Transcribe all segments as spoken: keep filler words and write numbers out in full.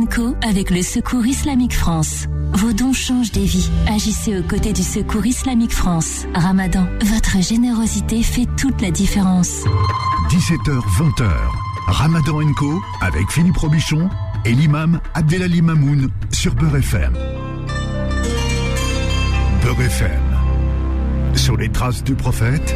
Co avec le Secours Islamique France. Vos dons changent des vies. Agissez aux côtés du Secours Islamique France. Ramadan, votre générosité fait toute la différence. dix-sept heures vingt, Ramadan Co avec Philippe Robichon et l'imam Abdelali Mamoun sur Beurre F M. Beurre F M. Sur les traces du prophète,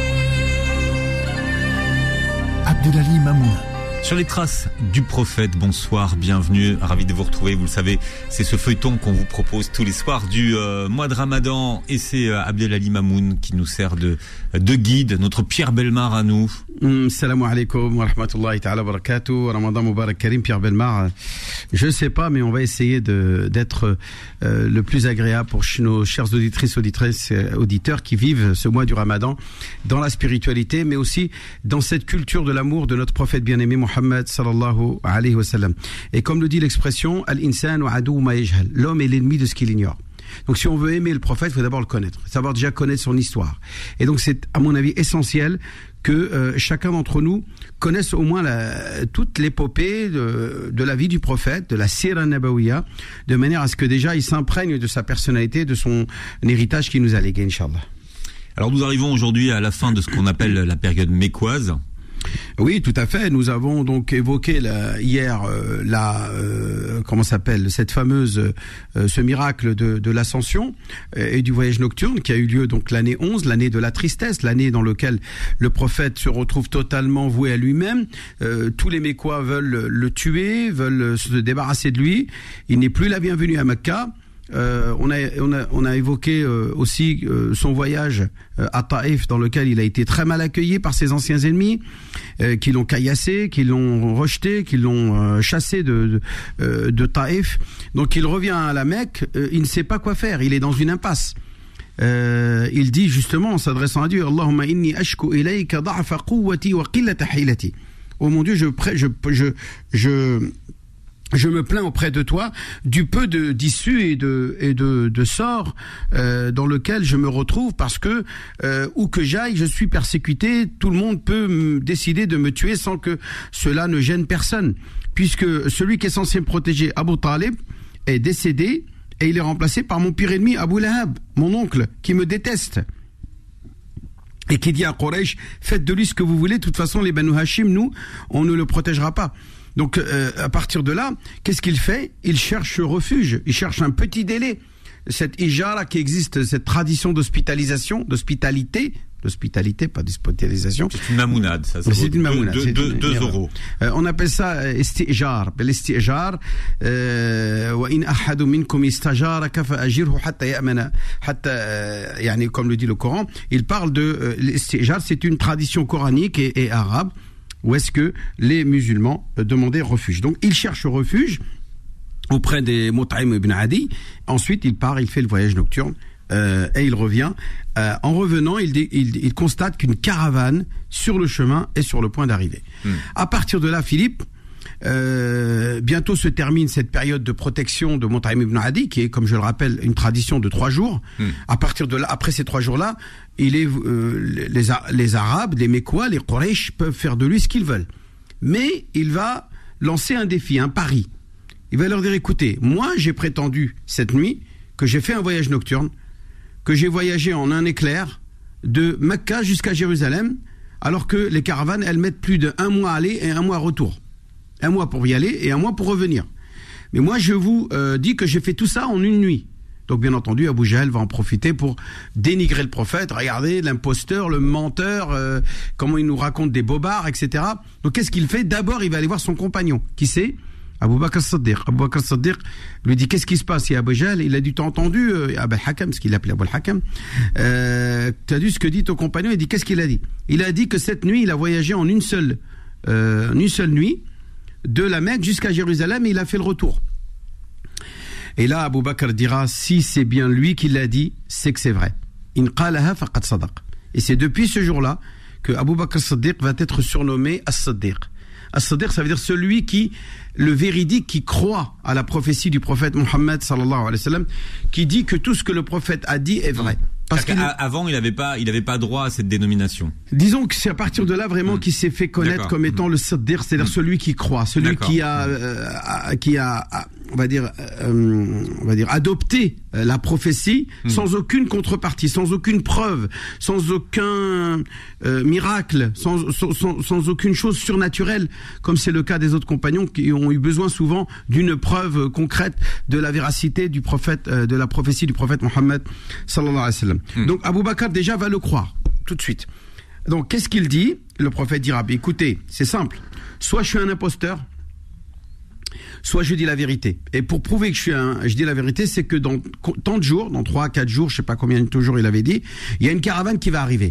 Abdelali Mamoun. Sur les traces du prophète, bonsoir, bienvenue, ravi de vous retrouver. Vous le savez, c'est ce feuilleton qu'on vous propose tous les soirs du euh, mois de Ramadan, et c'est euh, Abdelali Mamoun qui nous sert de, de guide, notre Pierre Bellemare à nous. Mm, salam alaikum wa rahmatullahi ta'ala wa barakatuh, Ramadan Mubarak Karim. Pierre Bellemare, je ne sais pas, mais on va essayer de, d'être euh, le plus agréable pour nos chers auditrices, auditrices, auditeurs qui vivent ce mois du Ramadan dans la spiritualité, mais aussi dans cette culture de l'amour de notre prophète bien-aimé Mohammed sallallahu alayhi wa sallam. Et comme le dit l'expression, al-insanu adou ma yajhal, l'homme est l'ennemi de ce qu'il ignore. Donc si on veut aimer le prophète, il faut d'abord le connaître, savoir déjà connaître son histoire. Et donc c'est à mon avis essentiel que euh, chacun d'entre nous connaisse au moins la, toute l'épopée de, de la vie du prophète, de la sira nabawiya, de manière à ce que déjà il s'imprègne de sa personnalité, de son héritage qui nous a légué, Inch'Allah. Alors nous arrivons aujourd'hui à la fin de ce qu'on appelle la période mécoise. Oui, tout à fait. Nous avons donc évoqué la, hier euh, la euh, comment s'appelle cette fameuse euh, ce miracle de, de l'ascension euh, et du voyage nocturne qui a eu lieu donc l'année onze, l'année de la tristesse, l'année dans laquelle le prophète se retrouve totalement voué à lui-même. Euh, tous les Mécois veulent le, le tuer, veulent se débarrasser de lui. Il n'est plus la bienvenue à Mecca. Euh, on a on a on a évoqué euh, aussi euh, son voyage euh, à Taïf, dans lequel il a été très mal accueilli par ses anciens ennemis, euh, qui l'ont caillassé, qui l'ont rejeté, qui l'ont euh, chassé de de, euh, de Taïf. Donc il revient à la Mecque, euh, il ne sait pas quoi faire, il est dans une impasse. Euh, il dit justement en s'adressant à Dieu, Allahumma inni ashku ilayka da'fa quwwati wa qillata hilati. Oh mon Dieu, je je je je Je me plains auprès de toi du peu de d'issue et de et de de sort euh, dans lequel je me retrouve, parce que euh, où que j'aille, je suis persécuté. Tout le monde peut m- décider de me tuer sans que cela ne gêne personne, puisque celui qui est censé me protéger, Abu Talib, est décédé et il est remplacé par mon pire ennemi, Abu Lahab, mon oncle, qui me déteste et qui dit à Quraysh, faites de lui ce que vous voulez. De toute façon, les Banu Hashim, nous, on ne le protégera pas. Donc, euh, à partir de là, qu'est-ce qu'il fait ? Il cherche refuge, il cherche un petit délai. Cette ijara qui existe, cette tradition d'hospitalisation, d'hospitalité, d'hospitalité, pas d'hospitalisation. C'est une mamounade, ça. ça c'est une mamounade. Deux, c'est deux, une, deux une euros. Euh, on appelle ça istijar. L'istijar, wa in ahadu minkum istajara fa ajirhu hatta ya'mana, hatta, yani, comme le dit le Coran, il parle de euh, l'istijar, c'est une tradition coranique et, et arabe, où est-ce que les musulmans demandaient refuge. Donc, il cherche refuge auprès des Mut'im ibn Adi. Ensuite, il part, il fait le voyage nocturne euh, et il revient. Euh, en revenant, il, il, il constate qu'une caravane sur le chemin est sur le point d'arriver. Mmh. À partir de là, Philippe, euh, bientôt se termine cette période de protection de Mut'im ibn Adi, qui est, comme je le rappelle, une tradition de trois jours. Mmh. À partir de là, après ces trois jours-là, il est, euh, les, les Arabes, les Mécois, les Quraysh peuvent faire de lui ce qu'ils veulent. Mais il va lancer un défi, un pari. Il va leur dire, écoutez, moi j'ai prétendu cette nuit que j'ai fait un voyage nocturne, que j'ai voyagé en un éclair de Mecca jusqu'à Jérusalem, alors que les caravanes, elles mettent plus d'un mois à aller et un mois à retour. Un mois pour y aller et un mois pour revenir. Mais moi je vous euh, dis que j'ai fait tout ça en une nuit. Donc bien entendu, Abu Jahl va en profiter pour dénigrer le prophète. Regardez, l'imposteur, le menteur, euh, comment il nous raconte des bobards, et cetera. Donc qu'est-ce qu'il fait ? D'abord, il va aller voir son compagnon. Qui c'est ? Abu Bakr as-Siddiq. Abu Bakr as-Siddiq lui dit, qu'est-ce qui se passe ? Il y a Abu Jahl, il a dit, t'as entendu euh, Abu al-Hakam, ce qu'il appelait Abu al-Hakam. Euh, t'as vu ce que dit ton compagnon ? Il dit, qu'est-ce qu'il a dit ? Il a dit que cette nuit, il a voyagé en une seule, euh, en une seule nuit, de la Mecque jusqu'à Jérusalem, et il a fait le retour. Et là, Abu Bakr dira, si c'est bien lui qui l'a dit, c'est que c'est vrai. In qalaha faqad sadaq. Et c'est depuis ce jour-là que Abu Bakr as-Siddiq va être surnommé As-Siddiq. As-Siddiq, ça veut dire celui qui, le véridique, qui croit à la prophétie du prophète Mohammed sallallahu alayhi wa sallam, qui dit que tout ce que le prophète a dit est vrai. Parce qu'avant, il n'avait pas, il avait pas droit à cette dénomination. Disons que c'est à partir de là vraiment mmh. qu'il s'est fait connaître D'accord. comme étant mmh. le Siddiq, c'est-à-dire mmh. celui qui croit, celui D'accord. qui a, euh, qui a, on va dire, euh, on va dire, adopté la prophétie mmh. sans aucune contrepartie, sans aucune preuve, sans aucun euh, miracle, sans, sans, sans, sans aucune chose surnaturelle, comme c'est le cas des autres compagnons qui ont eu besoin souvent d'une preuve concrète de la véracité du prophète, euh, de la prophétie du prophète Mohammed sallallahu alayhi wa sallam. Mmh. Donc Abou Bakr déjà va le croire tout de suite. Donc qu'est-ce qu'il dit? Le prophète dira, écoutez, c'est simple, soit je suis un imposteur, soit je dis la vérité. Et pour prouver que je suis un, je dis la vérité, c'est que dans tant de jours, dans trois, quatre jours, je sais pas combien de jours il avait dit, il y a une caravane qui va arriver.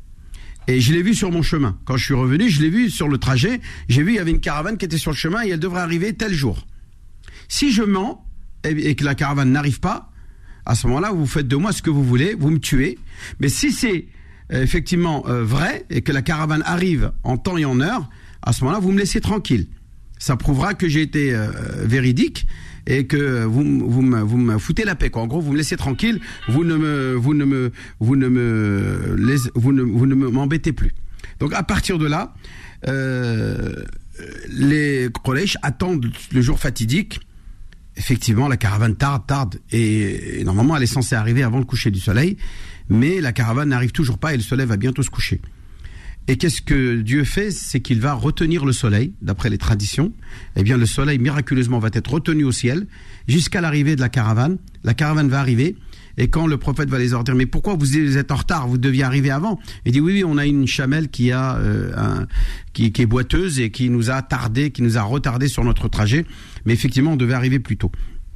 Et je l'ai vu sur mon chemin. Quand je suis revenu, je l'ai vu sur le trajet, j'ai vu il y avait une caravane qui était sur le chemin et elle devrait arriver tel jour. Si je mens et que la caravane n'arrive pas, à ce moment-là, vous faites de moi ce que vous voulez, vous me tuez. Mais si c'est euh, effectivement euh, vrai et que la caravane arrive en temps et en heure, à ce moment-là, vous me laissez tranquille. Ça prouvera que j'ai été euh, véridique et que vous, vous, me, vous me foutez la paix, quoi. En gros, vous me laissez tranquille, vous ne me, vous ne me, vous ne me, laissez, vous ne, vous ne m'embêtez plus. Donc à partir de là, euh, les Quraysh attendent le jour fatidique. Effectivement, la caravane tarde, tarde, et, et normalement elle est censée arriver avant le coucher du soleil, mais la caravane n'arrive toujours pas et le soleil va bientôt se coucher. Et qu'est-ce que Dieu fait? C'est qu'il va retenir le soleil, d'après les traditions. Eh bien, le soleil miraculeusement va être retenu au ciel jusqu'à l'arrivée de la caravane. La caravane va arriver. Et quand le prophète va les dire, mais pourquoi vous êtes en retard, vous deviez arriver avant? Il dit, oui, oui, on a une chamelle qui a euh, un, qui, qui est boiteuse et qui nous a tardé, qui nous a retardé sur notre trajet. Mais effectivement, on devait arriver plus tôt.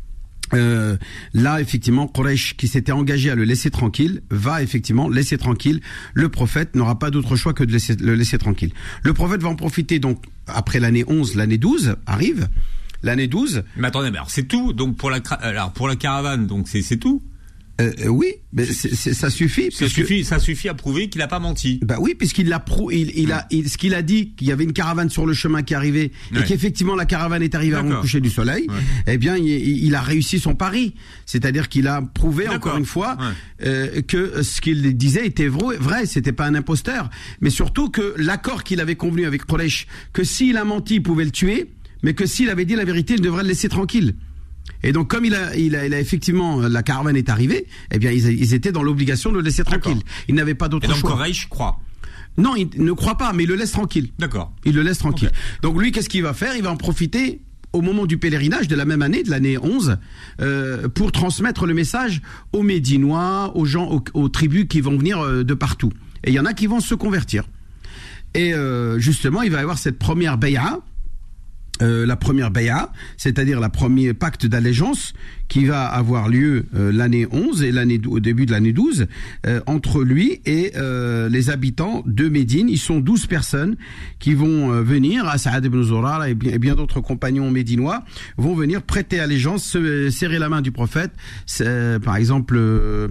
Euh, là, effectivement, Quraysh, qui s'était engagé à le laisser tranquille, va effectivement laisser tranquille. Le prophète n'aura pas d'autre choix que de laisser, le laisser tranquille. Le prophète va en profiter, donc, après l'année onze, l'année douze arrive. L'année douze. Mais attendez, mais alors c'est tout. Donc, pour la, alors, pour la caravane, donc, c'est, c'est tout. Euh, oui, mais c'est, c'est, ça suffit. Ça suffit, ça suffit à prouver qu'il n'a pas menti. Bah oui, puisqu'il l'a prou, il, il a, il, ce qu'il a dit, qu'il y avait une caravane sur le chemin qui arrivait ouais. et qu'effectivement la caravane est arrivée D'accord. avant le coucher du soleil. Ouais. Eh bien, il, il a réussi son pari, c'est-à-dire qu'il a prouvé D'accord. encore une fois ouais. euh, que ce qu'il disait était vrai, vrai, c'était pas un imposteur, mais surtout que l'accord qu'il avait convenu avec Quraysh, que s'il a menti, il pouvait le tuer, mais que s'il avait dit la vérité, il devrait le laisser tranquille. Et donc, comme il a, il a, il a effectivement, la caravane est arrivée, eh bien, ils, ils étaient dans l'obligation de le laisser tranquille. D'accord. Ils n'avaient pas d'autre choix. Et donc, Quraysh croit. Non, il ne croit pas, mais il le laisse tranquille. D'accord. Il le laisse tranquille. Okay. Donc, lui, qu'est-ce qu'il va faire? Il va en profiter au moment du pèlerinage de la même année, de l'année onze, euh, pour transmettre le message aux Médinois, aux gens, aux, aux tribus qui vont venir euh, de partout. Et il y en a qui vont se convertir. Et euh, justement, il va y avoir cette première bay'a, Euh, la première bay'a, c'est-à-dire la premier pacte d'allégeance qui va avoir lieu euh, l'année onze et l'année au début de l'année douze euh, entre lui et euh, les habitants de Médine. Ils sont douze personnes qui vont euh, venir, As'ad ibn Zurara et bien, et bien d'autres compagnons médinois vont venir prêter allégeance, se, serrer la main du prophète. C'est, par exemple, euh,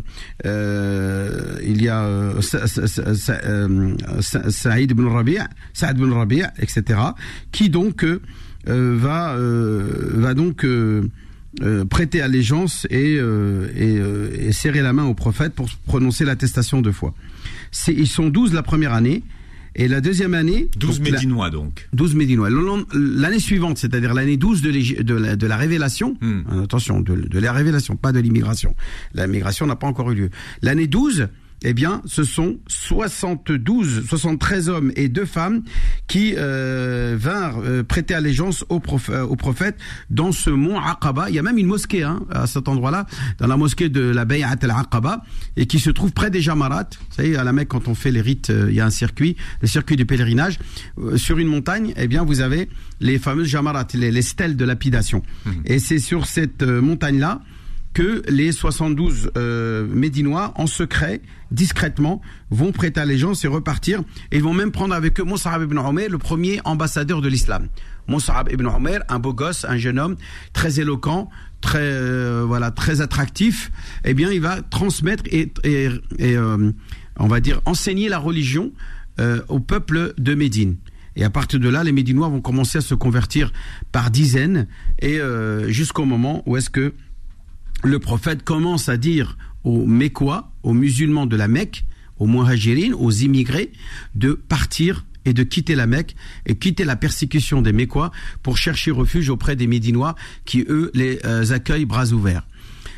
euh, il y a euh, Sa, Sa, Sa, Sa, euh, Sa, Saïd ibn Rabi', Saad ibn Rabi', et cetera, qui donc euh, Euh, va euh, va donc euh, euh, prêter allégeance et euh, et, euh, et serrer la main au prophète pour prononcer l'attestation de foi. C'est, ils sont douze la première année et la deuxième année douze Médinois donc. douze Médinois. L'année suivante, c'est-à-dire l'année douze de, de, la, de la révélation, hmm. attention, de, de la révélation, pas de l'immigration. La migration n'a pas encore eu lieu. L'année douze, eh bien, ce sont soixante-douze, soixante-treize hommes et deux femmes qui euh, vinrent euh, prêter allégeance au, prof, euh, au prophète dans ce mont Aqaba. Il y a même une mosquée hein, à cet endroit-là, dans la mosquée de la Bay'at al-Aqaba, et qui se trouve près des Jamarat. Vous savez, à la Mecque, quand on fait les rites, euh, il y a un circuit, le circuit du pèlerinage. Euh, sur une montagne, eh bien, vous avez les fameuses Jamarat, les, les stèles de lapidation. Mmh. Et c'est sur cette euh, montagne-là que les soixante-douze euh, Médinois, en secret, discrètement, vont prêter allégeance et repartir. Et ils vont même prendre avec eux Mus'ab ibn Umayr, le premier ambassadeur de l'islam. Mus'ab ibn Umayr, un beau gosse, un jeune homme, très éloquent, très euh, voilà, très attractif. Eh bien, il va transmettre et, et, et euh, on va dire enseigner la religion euh, au peuple de Médine. Et à partir de là, les Médinois vont commencer à se convertir par dizaines, et euh, jusqu'au moment où est-ce que le prophète commence à dire aux Mécois, aux musulmans de la Mecque, aux muhajirines, aux immigrés, de partir et de quitter la Mecque et quitter la persécution des Mécois pour chercher refuge auprès des Médinois qui, eux, les euh, accueillent bras ouverts.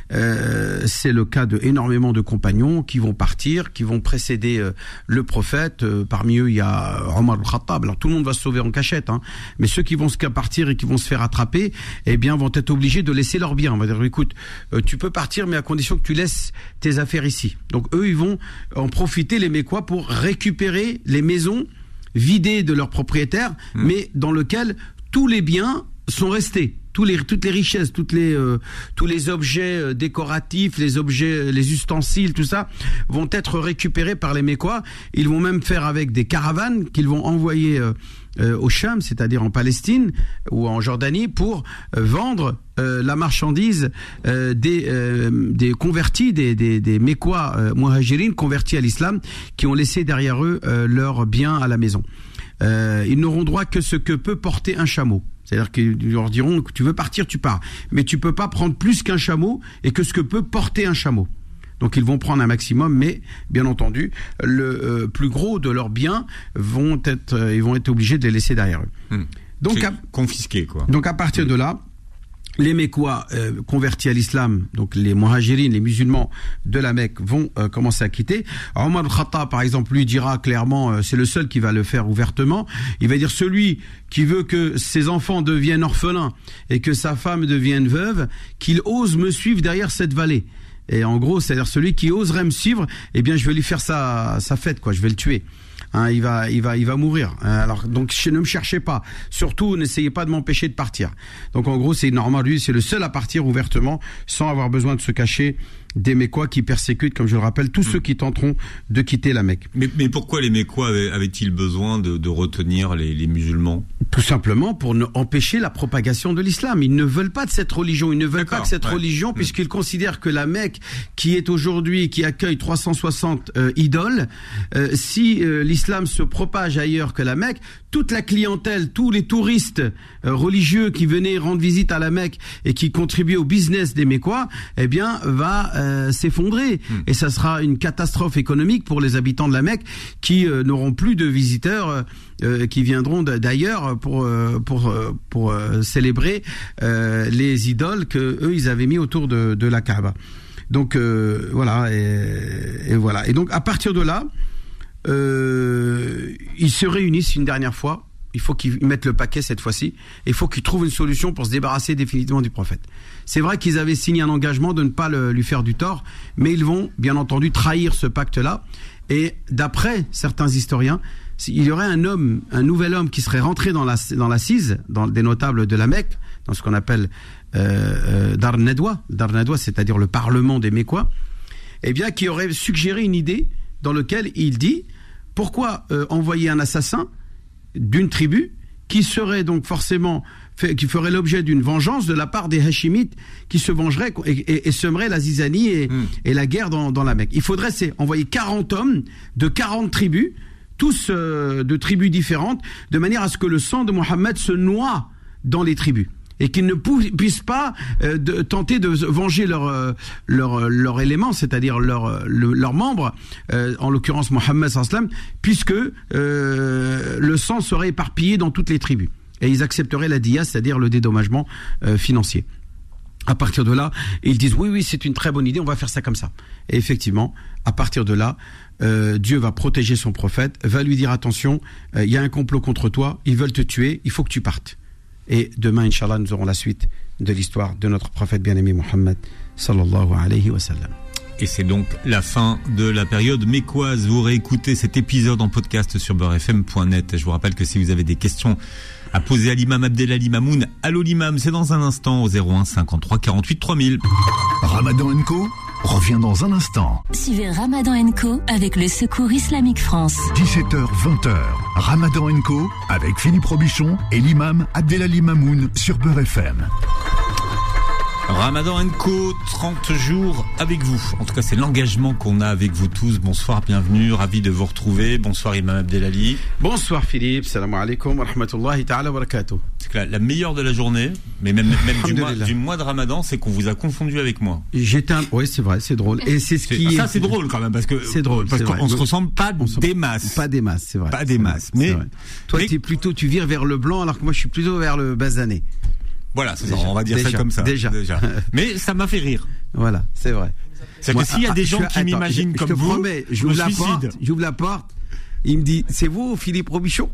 Euh, c'est le cas de énormément de compagnons qui vont partir, qui vont précéder euh, le prophète. Euh, parmi eux, il y a Omar al-Khattab. Alors tout le monde va se sauver en cachette, hein. Mais ceux qui vont se partir et qui vont se faire attraper, eh bien, vont être obligés de laisser leurs biens. On va dire, écoute, euh, tu peux partir, mais à condition que tu laisses tes affaires ici. Donc eux, ils vont en profiter, les Mécois, pour récupérer les maisons vidées de leurs propriétaires, mmh. mais dans lesquelles tous les biens sont restés. Tous les, toutes les richesses, toutes les, euh, tous les objets euh, décoratifs, les objets, les ustensiles, tout ça, vont être récupérés par les Mécois. Ils vont même faire avec des caravanes qu'ils vont envoyer euh, euh, au Cham, c'est-à-dire en Palestine ou en Jordanie, pour euh, vendre euh, la marchandise euh, des, euh, des convertis, des, des, des Mécois euh, muhajirines convertis à l'islam, qui ont laissé derrière eux euh, leurs biens à la maison. Euh, ils n'auront droit que ce que peut porter un chameau. C'est-à-dire qu'ils leur diront que tu veux partir, tu pars. Mais tu peux pas prendre plus qu'un chameau et que ce que peut porter un chameau. Donc ils vont prendre un maximum, mais bien entendu, le euh, plus gros de leurs biens vont être, euh, ils vont être obligés de les laisser derrière eux. Mmh. Donc à, confisqué, quoi. Donc à partir mmh. de là, les Mécois euh, convertis à l'islam, donc les muhajirines, les musulmans de la Mecque, vont euh, commencer à quitter. Alors, Omar al-Khattab, par exemple, lui dira clairement, euh, c'est le seul qui va le faire ouvertement, il va dire celui qui veut que ses enfants deviennent orphelins et que sa femme devienne veuve, qu'il ose me suivre derrière cette vallée. Et en gros, c'est-à-dire celui qui oserait me suivre, eh bien, je vais lui faire sa, sa fête, quoi. Je vais le tuer. Hein, il va, il va, il va mourir. Alors, donc, ne me cherchez pas. Surtout, n'essayez pas de m'empêcher de partir. Donc, en gros, c'est normal. Lui, c'est le seul à partir ouvertement, sans avoir besoin de se cacher des Mécois qui persécutent, comme je le rappelle, tous mmh. ceux qui tenteront de quitter la Mecque. Mais, mais pourquoi les Mécois avaient, avaient-ils besoin de, de retenir les, les musulmans ? Tout simplement pour ne, empêcher la propagation de l'islam. Ils ne veulent pas de cette religion. Ils ne veulent D'accord, pas que cette ouais. religion, puisqu'ils mmh. considèrent que la Mecque, qui est aujourd'hui, qui accueille trois cent soixante euh, idoles, euh, si euh, l'islam se propage ailleurs que la Mecque, toute la clientèle, tous les touristes euh, religieux qui venaient rendre visite à la Mecque et qui contribuaient au business des Mécois, eh bien, va euh, s'effondrer. Mmh. Et ça sera une catastrophe économique pour les habitants de la Mecque qui euh, n'auront plus de visiteurs euh, qui viendront d'ailleurs pour euh, pour euh, pour euh, célébrer euh, les idoles que eux ils avaient mis autour de, de la Kaaba. Donc euh, voilà et, et voilà. Et donc à partir de là, euh, ils se réunissent une dernière fois. Il faut qu'ils mettent le paquet cette fois-ci. Il faut qu'ils trouvent une solution pour se débarrasser définitivement du prophète. C'est vrai qu'ils avaient signé un engagement de ne pas le, lui faire du tort, mais ils vont bien entendu trahir ce pacte-là. Et d'après certains historiens, il y aurait un homme, un nouvel homme qui serait rentré dans la dans l'assise, dans des notables de la Mecque, dans ce qu'on appelle euh, euh, Dar Nedwa, Dar Nedwa, c'est-à-dire le parlement des Mécois, eh bien, qui aurait suggéré une idée dans laquelle il dit pourquoi euh, envoyer un assassin d'une tribu qui serait donc forcément fait, qui ferait l'objet d'une vengeance de la part des Hachimites qui se vengeraient et, et, et semeraient la zizanie et, mmh. et la guerre dans, dans la Mecque. Il faudrait c'est envoyer quarante hommes de quarante tribus, tous euh, de tribus différentes, de manière à ce que le sang de Mohammed se noie dans les tribus et qu'ils ne puissent pas euh, de, tenter de venger leur euh, leur leur élément, c'est-à-dire leurs leur membres, euh, en l'occurrence Mohammed sallallahu alayhi wa sallam, puisque euh, le sang serait éparpillé dans toutes les tribus et ils accepteraient la diya, c'est-à-dire le dédommagement euh, financier. À partir de là, ils disent oui oui c'est une très bonne idée, on va faire ça comme ça. Et effectivement, à partir de là, euh, Dieu va protéger son prophète, va lui dire attention, il euh, y a un complot contre toi, ils veulent te tuer, il faut que tu partes. Et demain, Inch'Allah, nous aurons la suite de l'histoire de notre prophète bien-aimé Mohammed sallallahu alayhi wa sallam. Et c'est donc la fin de la période mécoise. Vous réécoutez cet épisode en podcast sur beurre f m point net. Je vous rappelle que si vous avez des questions à poser à l'imam Abdelali Mamoun, allô l'imam, c'est dans un instant au zéro un cinquante-trois quarante-huit trois mille. Ramadan and Co revient dans un instant. Suivez Ramadan and Co avec le Secours Islamique France. dix-sept heures vingt. Ramadan and Co avec Philippe Robichon et l'imam Abdelali Mamoun sur Beurre F M. Ramadan and Co, trente jours avec vous. En tout cas, c'est l'engagement qu'on a avec vous tous. Bonsoir, bienvenue, ravi de vous retrouver. Bonsoir, Imam Abdelali. Bonsoir, Philippe. Salam alaikum wa rahmatullahi ta'ala wa barakatuh. c'est que la, la meilleure de la journée, mais même, même du, mois, du mois de Ramadan, c'est qu'on vous a confondu avec moi. J'étais un... Oui, c'est vrai, c'est drôle. Et c'est ce qui. Ça, est... c'est drôle quand même, parce que. C'est drôle. Parce c'est qu'on vrai. se ressemble pas on se... des masses. Pas des masses, c'est vrai. Pas des masses. Mais. Toi, mais... tu es plutôt, tu vires vers le blanc, alors que moi, je suis plutôt vers le basané. Voilà, c'est ça, on va dire déjà, ça comme ça. Déjà. déjà. Mais ça m'a fait rire. Voilà, c'est vrai. C'est que s'il y a des gens qui m'imaginent comme vous, je te promets, j'ouvre la porte, j'ouvre la porte, il me dit, c'est vous, Philippe Robichon?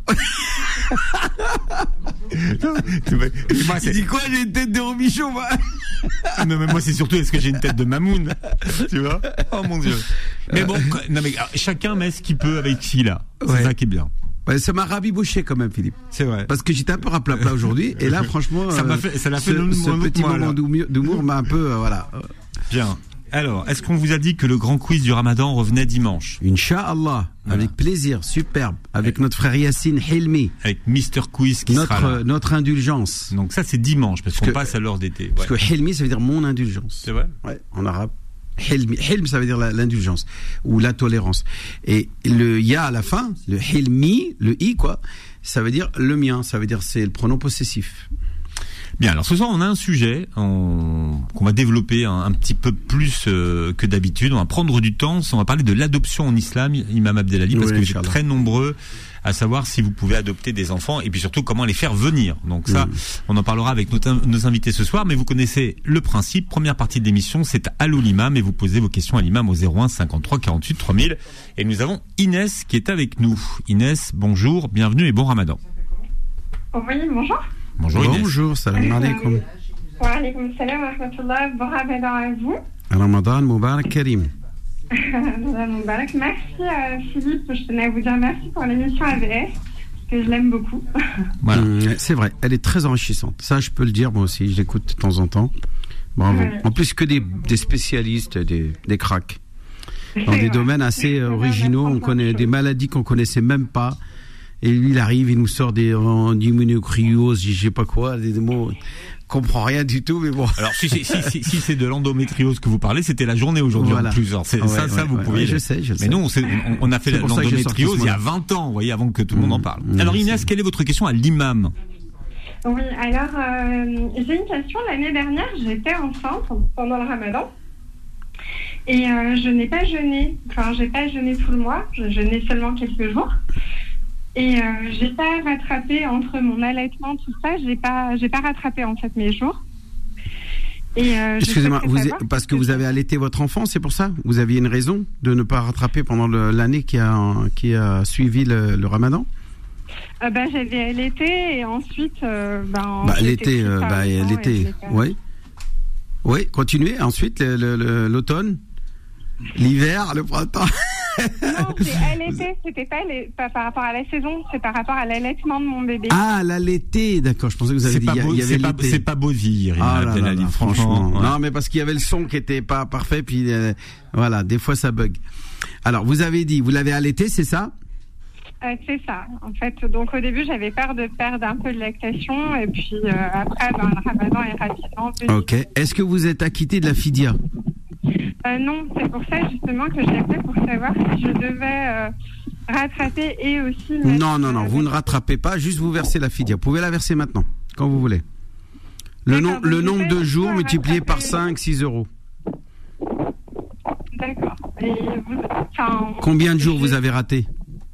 Non, moi, il dit quoi, j'ai une tête de Robichon, moi? Non, mais moi, c'est surtout, est-ce que j'ai une tête de Mamoun? Tu vois? Oh mon Dieu. Mais bon, non, mais chacun met ce qu'il peut avec qui il a. C'est ouais. ça qui est bien. Ouais, ça m'a rabibouché quand même, Philippe. C'est vrai. Parce que j'étais un peu raplapla aujourd'hui, et là, franchement, ça m'a fait, ça l'a fait ce, nous, ce nous, petit moi, moment d'humour, d'humour m'a un peu, euh, voilà. Bien. Alors, est-ce qu'on vous a dit que le grand quiz du Ramadan revenait dimanche? Inch'Allah, voilà. Avec plaisir, superbe, avec notre frère Yassine Hilmi. Avec Mister Quiz qui notre, sera là. Notre indulgence. Donc ça, c'est dimanche, parce, parce qu'on que, passe à l'heure d'été. Ouais. Parce que Hilmi, ça veut dire mon indulgence. C'est vrai? Ouais, en arabe. Hilmi, Hilm, ça veut dire la, l'indulgence ou la tolérance. Et le ya à la fin, le Hilmi, le i quoi, ça veut dire le mien, ça veut dire c'est le pronom possessif. Bien, alors ce soir on a un sujet on, qu'on va développer un, un petit peu plus euh, que d'habitude. On va prendre du temps, on va parler de l'adoption en islam, Imam Abdelali, parce oui, que vous êtes très nombreux à savoir si vous pouvez adopter des enfants et puis surtout comment les faire venir. Donc ça, mmh. on en parlera avec nos, nos invités ce soir, mais vous connaissez le principe. Première partie de l'émission, c'est Allô l'imam et vous posez vos questions à l'imam au zéro un cinquante-trois quarante-huit trois mille. Et nous avons Inès qui est avec nous. Inès, bonjour, bienvenue et bon Ramadan. Oui, bonjour. Bonjour Inès. Bonjour, salam alaikum. Wa alaikum salam wa rahmatullah, bon Ramadan à vous. Ramadan Mubarak Karim. Merci euh, Philippe, je tenais à vous dire merci pour l'émission A V S, que je l'aime beaucoup. Voilà. Mmh, c'est vrai, elle est très enrichissante. Ça, je peux le dire, moi aussi, je l'écoute de temps en temps. Bravo. Ouais. En plus que des, des spécialistes, des, des cracks. Dans des vrai. domaines assez euh, originaux, on connaît des maladies qu'on connaissait même pas. Et lui, il arrive, il nous sort des endométriose, je sais pas quoi, des mots. On comprend rien du tout, mais bon. Alors, si, si, si, si, si c'est de l'endométriose que vous parlez, c'était la journée aujourd'hui voilà. en plus. Alors, c'est, ouais, ça, ouais, ça, vous ouais, pouviez. Ouais, je sais, je mais sais. nous, on, on, on a fait l'endométriose il y a vingt ans, vous voyez, avant que tout le monde mmh, en parle. Mmh, alors, Inès, quelle est votre question à l'imam? Oui, alors, euh, j'ai une question. L'année dernière, j'étais enceinte pendant le Ramadan. Et euh, je n'ai pas jeûné. Enfin, j'ai pas jeûné tout le mois. Je jeûnais seulement quelques jours. Et euh, j'ai pas rattrapé entre mon allaitement, tout ça, j'ai pas, j'ai pas rattrapé en fait mes jours. Et euh, excusez-moi, vous est, parce que vous avez allaité votre enfant, c'est pour ça? Vous aviez une raison de ne pas rattraper pendant le, l'année qui a, qui a suivi le, le Ramadan? euh, bah, j'avais allaité et ensuite, euh, ben, bah, l'été, euh, bah, l'été, oui. Oui, continuez. Ensuite, le, le, le, l'automne, l'hiver, le printemps. Non, c'est allaité, c'était pas, les, pas par rapport à la saison, c'est par rapport à l'allaitement de mon bébé. Ah, l'allaité, d'accord, je pensais que vous avez c'est dit pas il y, beau, y avait c'est pas, c'est pas beau dire, ah là là là, franchement. Ouais. Non, mais parce qu'il y avait le son qui était pas parfait, puis euh, voilà, des fois ça bug. Alors, vous avez dit, vous l'avez allaité, c'est ça? Euh, c'est ça, en fait. Donc au début, j'avais peur de perdre un peu de lactation, et puis euh, après, ben, le Ramadan est rapidement venu. Ok. Est-ce que vous êtes acquitté de la fidia? Euh, non, c'est pour ça justement que j'ai appelé pour savoir si je devais euh, rattraper et aussi... Non, non, non, vous ne rattrapez pas, juste vous versez la fidia. Vous pouvez la verser maintenant, quand vous voulez. Le, nom, le nombre de jours multiplié par cinq, six euros. D'accord. Et vous, enfin, combien de jours vous avez raté?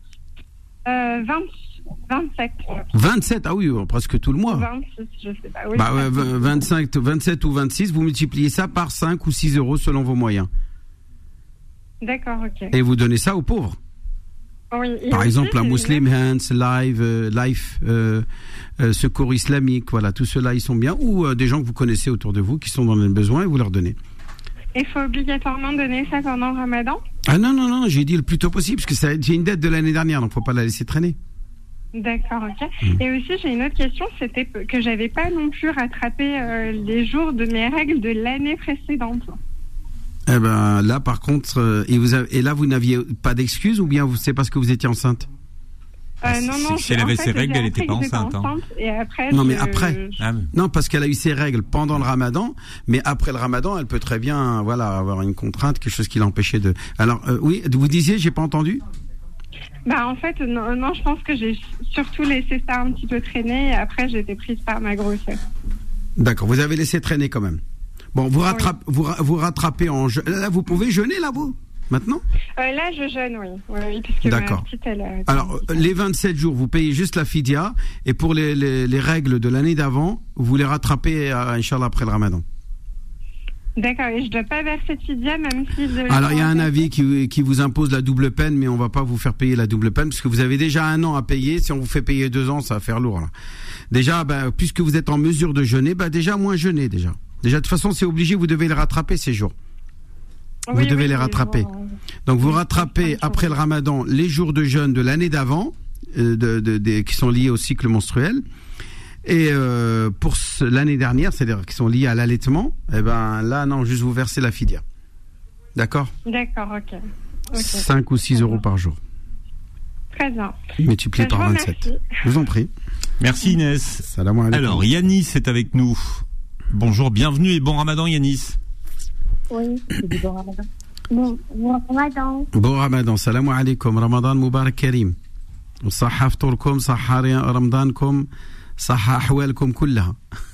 euh, vingt, vingt-sept. vingt-sept, ah oui, presque tout le mois. vingt-six, je sais pas. Oui, bah, ouais, vingt-cinq, vingt-sept ou vingt-six, vous multipliez ça par cinq ou six euros selon vos moyens. D'accord, ok. Et vous donnez ça aux pauvres. Oui, par exemple, la Muslim Hands, Live, euh, Life, euh, euh, Secours Islamique, voilà, tous ceux-là, ils sont bien. Ou euh, des gens que vous connaissez autour de vous qui sont dans le besoin et vous leur donnez. Il faut obligatoirement donner ça pendant le Ramadan? Ah non, non, non, j'ai dit le plus tôt possible, parce que ça, j'ai une dette de l'année dernière, donc il ne faut pas la laisser traîner. D'accord, ok. Mmh. Et aussi, j'ai une autre question, c'était que j'avais pas non plus rattrapé euh, les jours de mes règles de l'année précédente. Eh ben là, par contre, euh, et, vous avez, et là, vous n'aviez pas d'excuse ou bien vous, c'est parce que vous étiez enceinte? Euh, non, non, si elle avait ses règles, elle n'était pas enceinte. enceinte hein. Et après, non, je, mais après. Je... Ah, oui. Non, parce qu'elle a eu ses règles pendant le Ramadan, mais après le Ramadan, elle peut très bien, voilà, avoir une contrainte, quelque chose qui l'empêchait de. Alors, euh, oui, vous disiez, j'ai pas entendu. Bah en fait, non, non, je pense que j'ai surtout laissé ça un petit peu traîner et après j'ai été prise par ma grossesse. D'accord, vous avez laissé traîner quand même. Bon, vous, rattrape, oui. vous, vous rattrapez en je... Là, vous pouvez jeûner, là, vous, maintenant euh, Là, je jeûne, oui. oui puisque D'accord. Ma petite, elle, elle, Alors, elle... les vingt-sept jours, vous payez juste la fidia, et pour les, les, les règles de l'année d'avant, vous les rattrapez, euh, Inch'Allah, après le Ramadan. D'accord, et je ne dois pas verser de fidia, même si... Je Alors, il y a un avis qui, qui vous impose la double peine, mais on ne va pas vous faire payer la double peine, parce que vous avez déjà un an à payer. Si on vous fait payer deux ans, ça va faire lourd, là. Déjà, ben, puisque vous êtes en mesure de jeûner, ben, déjà, moins jeûner, déjà. Déjà, de toute façon, c'est obligé, vous devez les rattraper, ces jours. Vous oui, devez oui, les rattraper. Jours, Donc, vous rattrapez, après le Ramadan, les jours de jeûne de l'année d'avant, euh, de, de, de, qui sont liés au cycle menstruel. Et euh, pour ce, l'année dernière, c'est-à-dire qui sont liés à l'allaitement, eh ben là, non, juste vous versez la fidia. D'accord ? D'accord, ok. okay. cinq ou six euros par jour. Très bien. Multiplié par vingt-sept. Je vous en prie. Merci Inès. Salam alaikum. Alors, Yanis est avec nous. Bonjour, bienvenue et bon Ramadan Yanis. Oui, c'est bon Ramadan. Bon, bon Ramadan. Bon Ramadan, salam alaikum. Ramadan Mubarak Karim. صحة فطوركم صحة رمضانكم صحة أحوالكم كلها.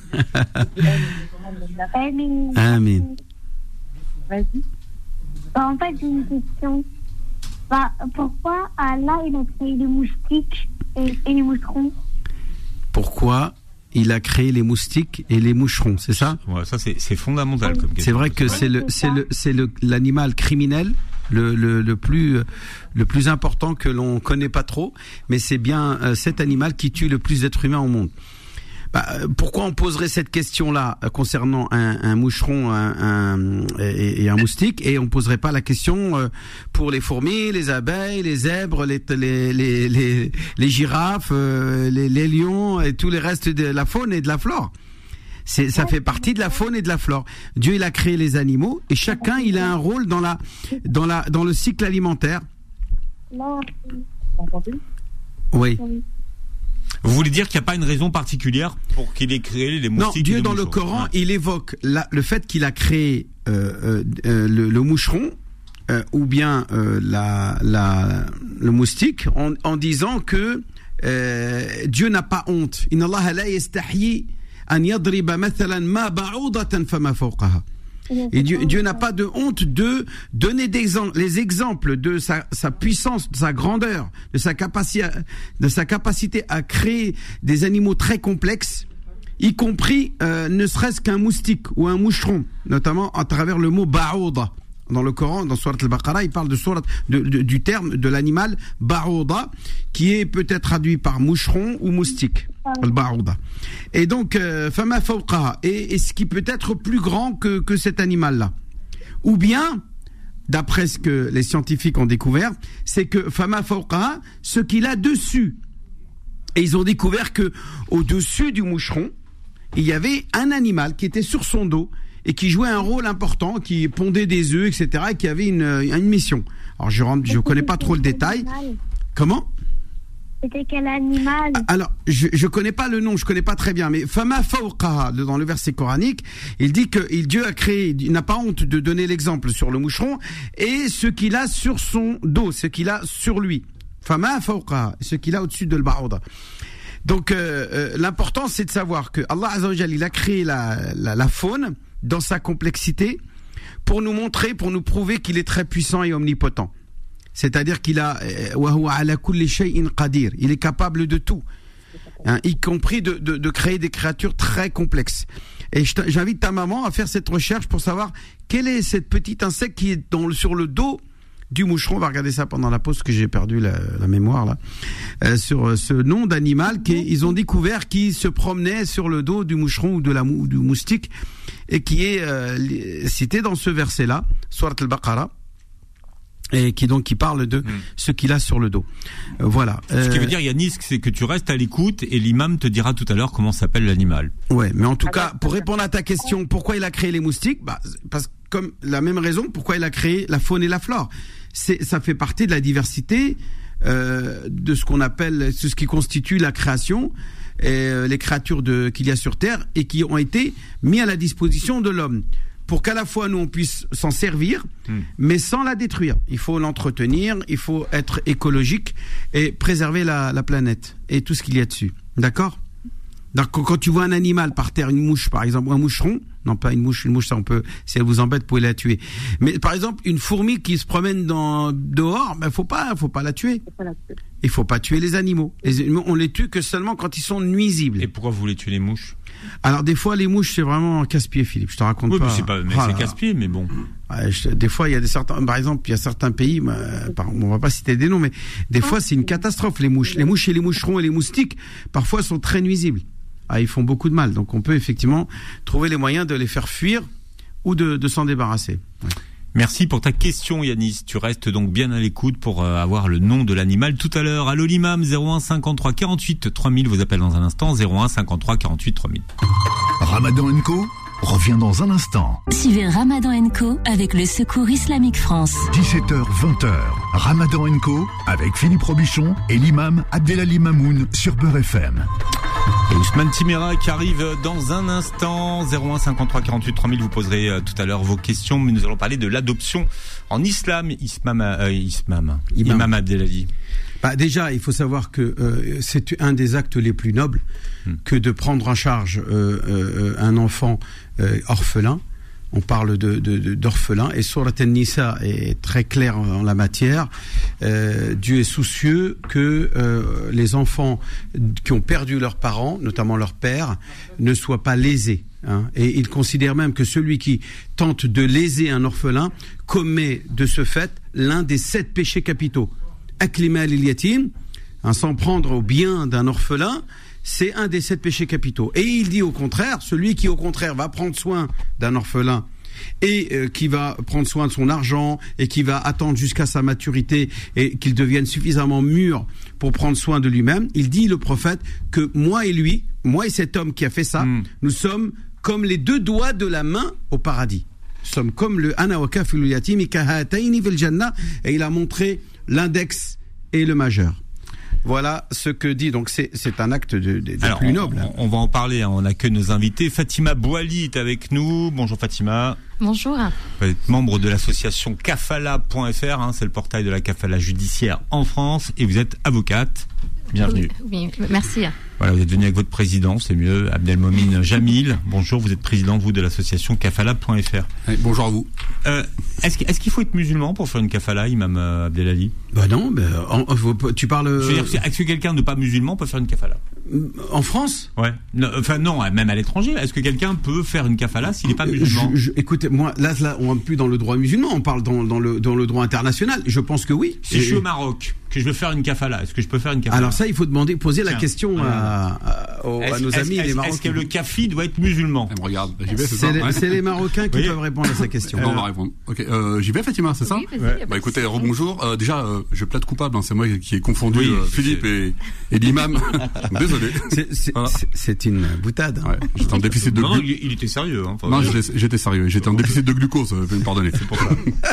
Amin. Vas-y. Bah, en fait, j'ai une question. Bah, pourquoi Allah il a créé les moustiques et, et les moucherons? Pourquoi il a créé les moustiques et les moucherons, c'est ça? Ouais, ça c'est, c'est fondamental comme question. C'est vrai que c'est le c'est le c'est le l'animal criminel le le le plus le plus important que l'on connaît pas trop, mais c'est bien euh, cet animal qui tue le plus d'êtres humains au monde. Bah, pourquoi on poserait cette question-là concernant un, un moucheron un, un, et, et un moustique, et on poserait pas la question pour les fourmis, les abeilles, les zèbres, les les les les, les girafes, les, les lions et tous les restes de la faune et de la flore. C'est, ça fait partie de la faune et de la flore. Dieu, il a créé les animaux et chacun, il a un rôle dans la dans la dans le cycle alimentaire. Oui. Vous voulez dire qu'il n'y a pas une raison particulière pour qu'il ait créé les moustiques? Non, Dieu et les dans moucherons. le Coran, ouais. il évoque la, le fait qu'il a créé euh, euh, le, le moucheron euh, ou bien euh, la, la, le moustique en, en disant que euh, Dieu n'a pas honte. Inna Allah la yastahyi an yadriba mathalan ma ba'udatan fama fawqaha. Et Dieu, Dieu n'a pas de honte de donner des les exemples de sa, sa puissance, de sa grandeur, de sa capacité, de sa capacité à créer des animaux très complexes, y compris euh, ne serait-ce qu'un moustique ou un moucheron, notamment à travers le mot ba'ouda. Dans le Coran, dans Surat al-Baqarah, il parle de surat, de, de, du terme de l'animal ba'ouda, qui est peut-être traduit par moucheron ou moustique. Al-ba'ouda. Et donc, fama fawqaha, et, et ce qui peut être plus grand que, que cet animal-là. Ou bien, d'après ce que les scientifiques ont découvert, c'est que fama fawqaha, ce qu'il a dessus. Et ils ont découvert que au-dessus du moucheron, il y avait un animal qui était sur son dos et qui jouait un rôle important, qui pondait des œufs, et cetera, et qui avait une, une mission. Alors, je rentre, je connais pas trop le détail. Comment? C'était quel animal? Alors, je je connais pas le nom, je connais pas très bien, mais fama fawqaha, dans le verset coranique, il dit que il, Dieu a créé, il n'a pas honte de donner l'exemple sur le moucheron et ce qu'il a sur son dos, ce qu'il a sur lui. Fama fawqaha, ce qu'il a au-dessus de l'ba'ouda. Donc, euh, euh, l'important, c'est de savoir que Allah Azza wa Jalla, il a créé la, la, la faune dans sa complexité pour nous montrer, pour nous prouver qu'il est très puissant et omnipotent. C'est-à-dire qu'il a wa huwa ala kulli shay'in qadir, il est capable de tout, hein, y compris de, de, de créer des créatures très complexes. Et je j'invite ta maman à faire cette recherche pour savoir quel est cette petite insecte qui est dans, sur le dos du moucheron. On va regarder ça pendant la pause, que j'ai perdu la, la mémoire là, euh, sur ce nom d'animal qu'ils ont découvert qui se promenait sur le dos du moucheron ou de la ou du moustique et qui est euh, cité dans ce verset là, Surat al-Baqarah. Et qui donc qui parle de mmh. ce qu'il a sur le dos. Euh, voilà. Ce euh, qui veut dire, Yanis, c'est que tu restes à l'écoute et l'imam te dira tout à l'heure comment s'appelle l'animal. Ouais, mais en tout cas, pour répondre à ta question, pourquoi il a créé les moustiques? Bah, parce que comme la même raison, pourquoi il a créé la faune et la flore. C'est, ça fait partie de la diversité euh, de ce qu'on appelle, ce qui constitue la création, et, euh, les créatures de qu'il y a sur Terre et qui ont été mis à la disposition de l'homme. pour qu'à la fois nous on puisse s'en servir, mmh. mais sans la détruire. Il faut l'entretenir, il faut être écologique et préserver la, la planète et tout ce qu'il y a dessus. D'accord ? Donc, quand tu vois un animal par terre, une mouche par exemple, ou un moucheron, non pas une mouche, une mouche ça on peut, si elle vous embête, vous pouvez la tuer. Mais par exemple, une fourmi qui se promène dans, dehors, ben faut pas, faut pas la tuer. Faut pas la tuer. Il faut pas tuer les animaux. Les animaux, on les tue que seulement quand ils sont nuisibles. Et pourquoi vous voulez tuer les mouches ? Alors des fois les mouches c'est vraiment un casse-pied, Philippe. Je te raconte oui, pas. Mais c'est pas, mais ah, c'est casse-pied, mais bon. Ouais, je, des fois il y a des certains, par exemple il y a certains pays, euh, par, on va pas citer des noms, mais des fois c'est une catastrophe les mouches. Les mouches et les moucherons et les moustiques parfois sont très nuisibles. Ah, ils font beaucoup de mal. Donc on peut effectivement trouver les moyens de les faire fuir ou de, de s'en débarrasser. Ouais. Merci pour ta question Yanis. Tu restes donc bien à l'écoute pour euh, avoir le nom de l'animal tout à l'heure. Allô l'imam, zéro un cinquante-trois quarante-huit trois mille, vous appelle dans un instant, zéro un cinquante-trois quarante-huit trois mille. Ramadan and Co revient dans un instant. Suivez Ramadan and Co avec le Secours Islamique France. dix-sept heures vingt. Ramadan and Co avec Philippe Robichon et l'imam Abdelali Mamoun sur Beurre F M. Et Ousmane Timera qui arrive dans un instant, zéro un cinquante-trois quarante-huit trois mille, vous poserez euh, tout à l'heure vos questions, mais nous allons parler de l'adoption en islam, ismam, euh, ismam, imam, imam Abdelali. Bah déjà, il faut savoir que euh, c'est un des actes les plus nobles hmm. que de prendre en charge euh, euh, un enfant euh, orphelin. On parle de, de, de, d'orphelins et Surat An-Nisa est très clair en, en la matière. Euh, Dieu est soucieux que euh, les enfants qui ont perdu leurs parents, notamment leur père, ne soient pas lésés. Hein. Et il considère même que celui qui tente de léser un orphelin commet de ce fait l'un des sept péchés capitaux. Aklima al-yatim, hein, s'en prendre au bien d'un orphelin, c'est un des sept péchés capitaux. Et il dit au contraire, celui qui au contraire va prendre soin d'un orphelin et euh, qui va prendre soin de son argent et qui va attendre jusqu'à sa maturité et qu'il devienne suffisamment mûr pour prendre soin de lui-même, il dit le prophète que moi et lui, moi et cet homme qui a fait ça, mm. nous sommes comme les deux doigts de la main au paradis. Nous sommes comme le ana wa kafilul yatimi kahataini fil janna, et il a montré l'index et le majeur. Voilà ce que dit, donc c'est, c'est un acte de, de, de Alors, plus on, noble. On, on va en parler, hein. On accueille nos invités. Fatima Bouali est avec nous. Bonjour Fatima. Bonjour. Vous êtes membre de l'association kafala point f r, hein, c'est le portail de la kafala judiciaire en France, et vous êtes avocate. Bienvenue. Oui, oui, merci. Voilà, vous êtes venu avec votre président, c'est mieux, Abdelmomin Jamil. Bonjour, vous êtes président, vous, de l'association kafala point f r. Oui, bonjour à vous. Euh, est-ce, est-ce qu'il faut être musulman pour faire une kafala, Imam Abdelali ? Bah non, bah, en, en, tu parles... Je veux dire, est-ce que quelqu'un de pas musulman peut faire une kafala ? En France ? Ouais. Non, enfin non, même à l'étranger. Est-ce que quelqu'un peut faire une kafala s'il n'est pas musulman ? je, je, Écoutez, moi, là, là, on ne plus dans le droit musulman, on parle dans, dans, le, dans le droit international. Je pense que oui. Si Et... je suis au Maroc, que je veux faire une kafala, est-ce que je peux faire une kafala ? Alors ça, il faut demander, poser Tiens, la question à, à, aux, à nos est-ce, amis est-ce, les Marocains. Est-ce que le kafi doit être musulman ? Elle me regarde. J'y vais, c'est, c'est, ça, les, ouais. c'est les Marocains qui oui. peuvent répondre à sa question. Non, on va répondre. Ok, euh, j'y vais, Fatima, c'est ça ? Oui, ouais. Bah écoutez, rebonjour. Euh, déjà, euh, je plaide coupable. Hein, c'est moi qui ai confondu oui, euh, Philippe et, et l'imam. Désolé. C'est, c'est, voilà. c'est, c'est une boutade. Hein. Ouais, j'étais en déficit de. Non, il, il était sérieux. Hein, non, j'étais, j'étais sérieux. J'étais en déficit de glucose. Veuillez me pardonner. C'est pour ça.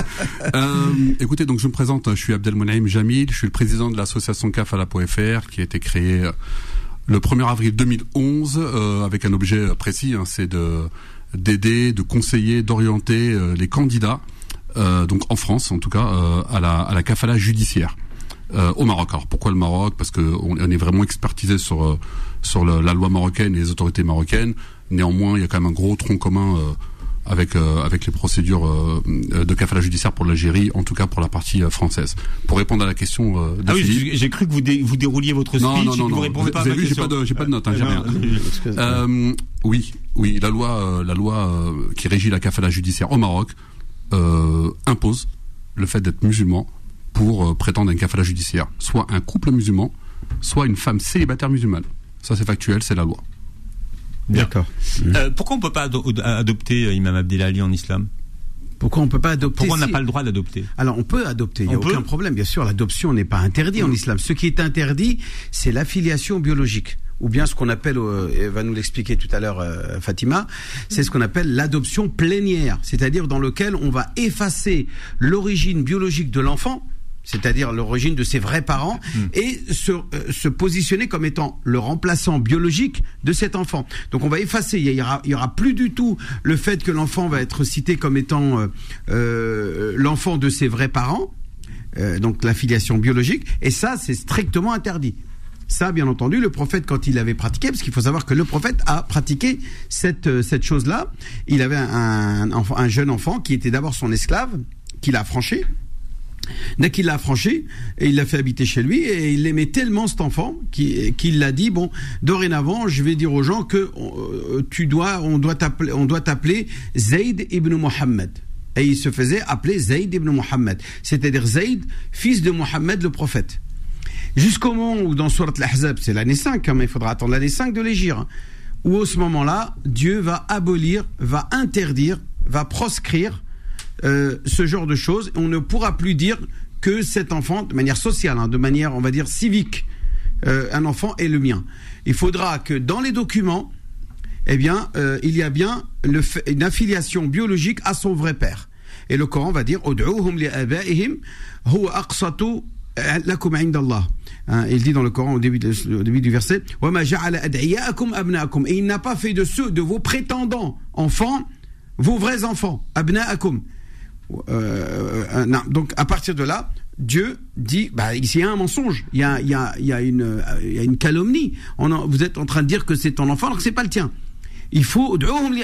euh, écoutez, donc je me présente. Je suis Abdelmonaïm Jamil. Je suis le président de l'association kafala point f r qui a été créée le premier avril deux mille onze euh, avec un objet précis. Hein, c'est de d'aider, de conseiller, d'orienter euh, les candidats, euh, donc en France en tout cas, euh, à la à la kafala judiciaire. Euh, au Maroc. Alors pourquoi le Maroc ? Parce que on, on est vraiment expertisé sur euh, sur le, la loi marocaine et les autorités marocaines. Néanmoins, il y a quand même un gros tronc commun euh, avec euh, avec les procédures euh, de kafala judiciaire pour l'Algérie, en tout cas pour la partie euh, française. Pour répondre à la question euh, de ah oui, Philippe, j'ai, j'ai cru que vous dé, vous dérouliez votre speech non, non, non, et que vous non. répondez vous, pas vous à ma avez vu, question. J'ai pas de j'ai pas de notes, hein, j'ai rien. Euh, oui, oui, la loi euh, la loi euh, qui régit la kafala judiciaire au Maroc euh, impose le fait d'être musulman pour euh, prétendre à une kafala judiciaire, soit un couple musulman, soit une femme célibataire musulmane. Ça c'est factuel, c'est la loi. Bien. D'accord. Euh, pourquoi on ne peut pas ado- adopter euh, Imam Abdelali en islam ? Pourquoi on ne peut pas adopter ? Pourquoi on n'a si... pas le droit d'adopter ? Alors on peut adopter, il n'y a on aucun peut problème. Bien sûr, l'adoption n'est pas interdite mmh. en islam. Ce qui est interdit, c'est l'affiliation biologique. Ou bien ce qu'on appelle, euh, elle va nous l'expliquer tout à l'heure euh, Fatima, c'est ce qu'on appelle l'adoption plénière. C'est-à-dire dans lequel on va effacer l'origine biologique de l'enfant c'est-à-dire l'origine de ses vrais parents, mmh. et se, euh, se positionner comme étant le remplaçant biologique de cet enfant. Donc on va effacer, il y aura, il y aura plus du tout le fait que l'enfant va être cité comme étant euh, euh, l'enfant de ses vrais parents, euh, donc la filiation biologique, et ça c'est strictement interdit. Ça, bien entendu, le prophète, quand il avait pratiqué, parce qu'il faut savoir que le prophète a pratiqué cette, cette chose-là, il avait un, un, un jeune enfant qui était d'abord son esclave, qu'il a affranchi. Dès qu'il l'a affranchi, et il l'a fait habiter chez lui, et il aimait tellement cet enfant qu'il, qu'il l'a dit, bon, dorénavant, je vais dire aux gens que euh, tu dois, on doit t'appeler, on doit t'appeler Zayd ibn Mohammed. Et il se faisait appeler Zayd ibn Mohammed, c'est-à-dire Zayd, fils de Mohammed le prophète. Jusqu'au moment où dans Surat al-Ahzab, c'est l'année cinq, hein, mais il faudra attendre l'année cinq de l'Hégire, hein, où à ce moment-là, Dieu va abolir, va interdire, va proscrire Euh, ce genre de choses. On ne pourra plus dire que cet enfant, de manière sociale, hein, de manière, on va dire, civique, euh, un enfant est le mien. Il faudra que dans les documents, eh bien, euh, il y a bien le fait, une affiliation biologique à son vrai père. Et le Coran va dire « Ud'uhum li abaihim huwa aqsatu lakum 'inda Allah ». Il dit dans le Coran au début, de, au début du verset « Wa ma ja'ala ad'iyaakum abna'akum » et il n'a pas fait de ceux de vos prétendants enfants vos vrais enfants, abna'akum. Euh, euh, non. Donc à partir de là, Dieu dit, bah ici il y a un mensonge, il y a, il y a, il y a une, il y a une calomnie. On en, vous êtes en train de dire que c'est ton enfant alors que c'est pas le tien. Il faut donc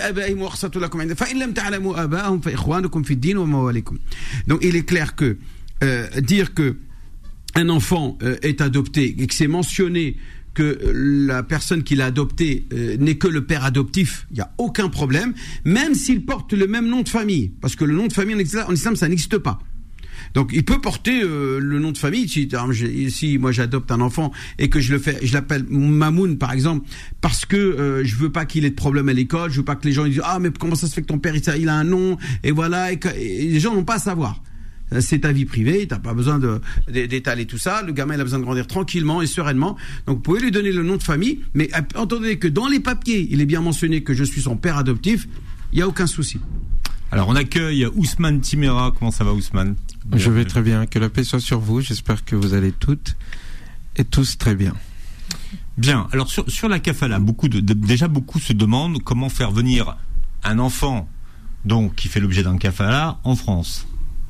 il est clair que euh, dire que un enfant euh, est adopté et que c'est mentionné que la personne qui l'a adopté euh, n'est que le père adoptif, il n'y a aucun problème, même s'il porte le même nom de famille, parce que le nom de famille en islam, en islam ça n'existe pas. Donc il peut porter euh, le nom de famille. Si, si moi j'adopte un enfant et que je le fais, je l'appelle Mamoun par exemple, parce que euh, je veux pas qu'il ait de problème à l'école, je veux pas que les gens ils disent ah mais comment ça se fait que ton père il, il a un nom et voilà et, que, et les gens n'ont pas à savoir. C'est ta vie privée, t'as pas besoin de, d'étaler tout ça. Le gamin il a besoin de grandir tranquillement et sereinement. Donc vous pouvez lui donner le nom de famille, mais entendez que dans les papiers il est bien mentionné que je suis son père adoptif, il y a aucun souci. Alors on accueille Ousmane Timéra. Comment ça va Ousmane? Bien, je vais très bien. Que la paix soit sur vous. J'espère que vous allez toutes et tous très bien. Bien. Alors sur, sur la kafala, beaucoup de, de, déjà beaucoup se demandent comment faire venir un enfant donc qui fait l'objet d'un kafala en France.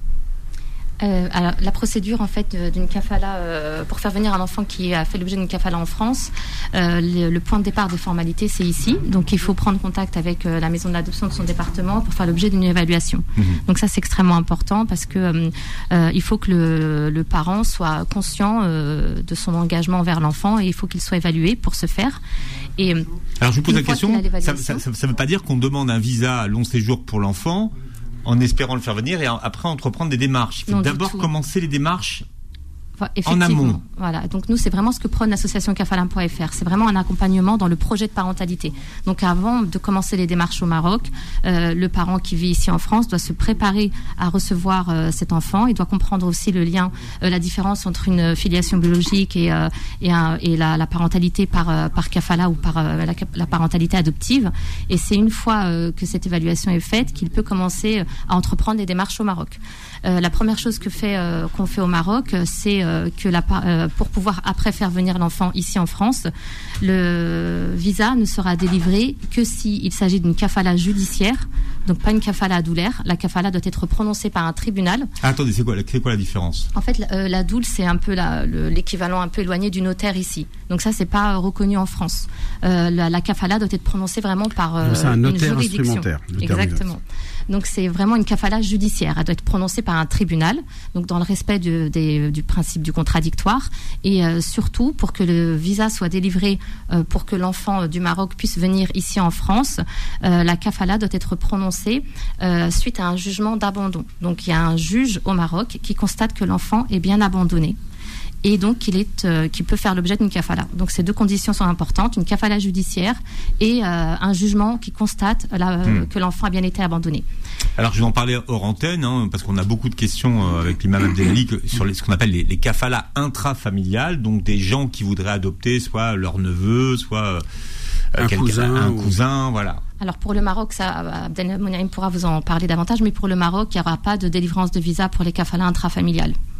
Euh, alors, la procédure en fait d'une kafala euh, pour faire venir un enfant qui a fait l'objet d'une kafala en France, euh, le, le point de départ des formalités c'est ici, donc il faut prendre contact avec euh, la maison de l'adoption de son département pour faire l'objet d'une évaluation. Mmh. Donc ça c'est extrêmement important parce que euh, euh, il faut que le, le parent soit conscient euh, de son engagement envers l'enfant et il faut qu'il soit évalué pour ce faire. Et alors je vous pose la question, ça, ça, ça, ça veut pas dire qu'on demande un visa à long séjour pour l'enfant en espérant le faire venir et après entreprendre des démarches. Il faut non, d'abord commencer les démarches en amont. Voilà. Donc nous, c'est vraiment ce que prône l'association Kafalam point F R. C'est vraiment un accompagnement dans le projet de parentalité. Donc avant de commencer les démarches au Maroc, euh, le parent qui vit ici en France doit se préparer à recevoir euh, cet enfant. Il doit comprendre aussi le lien, euh, la différence entre une filiation biologique et, euh, et, un, et la, la parentalité par, euh, par kafala ou par euh, la, la parentalité adoptive. Et c'est une fois euh, que cette évaluation est faite qu'il peut commencer à entreprendre les démarches au Maroc. Euh, la première chose que fait, euh, qu'on fait au Maroc, c'est euh, que la, euh, pour pouvoir après faire venir l'enfant ici en France, le visa ne sera délivré que s'il s'agit d'une kafala judiciaire, donc pas une kafala adoulaire. La kafala doit être prononcée par un tribunal. Ah, attendez, c'est quoi, c'est quoi la différence? En fait, la, euh, la doule, c'est un peu la, le, l'équivalent un peu éloigné du notaire ici. Donc ça, c'est pas euh, reconnu en France. Euh, la, la kafala doit être prononcée vraiment par euh, c'est un notaire une juridiction. Instrumentaire. Exactement. Donc c'est vraiment une kafala judiciaire. Elle doit être prononcée par un tribunal, donc dans le respect du, des, du principe du contradictoire, et euh, surtout pour que le visa soit délivré, euh, pour que l'enfant euh, du Maroc puisse venir ici en France, euh, la kafala doit être prononcée euh, suite à un jugement d'abandon. Donc il y a un juge au Maroc qui constate que l'enfant est bien abandonné. Et donc qu'il est, euh, qu'il peut faire l'objet d'une kafala. Donc ces deux conditions sont importantes, une kafala judiciaire et euh, un jugement qui constate la, euh, mmh. que l'enfant a bien été abandonné. Alors je vais en parler hors antenne, hein, parce qu'on a beaucoup de questions euh, avec l'imam Abdelali sur les, ce qu'on appelle les, les kafalas intrafamiliales, donc des gens qui voudraient adopter soit leur neveu, soit euh, un, cousin, un ou... cousin, voilà. Alors pour le Maroc, ça, Abdelmounir pourra vous en parler davantage, mais pour le Maroc, il n'y aura pas de délivrance de visa pour les kafalas intrafamiliales.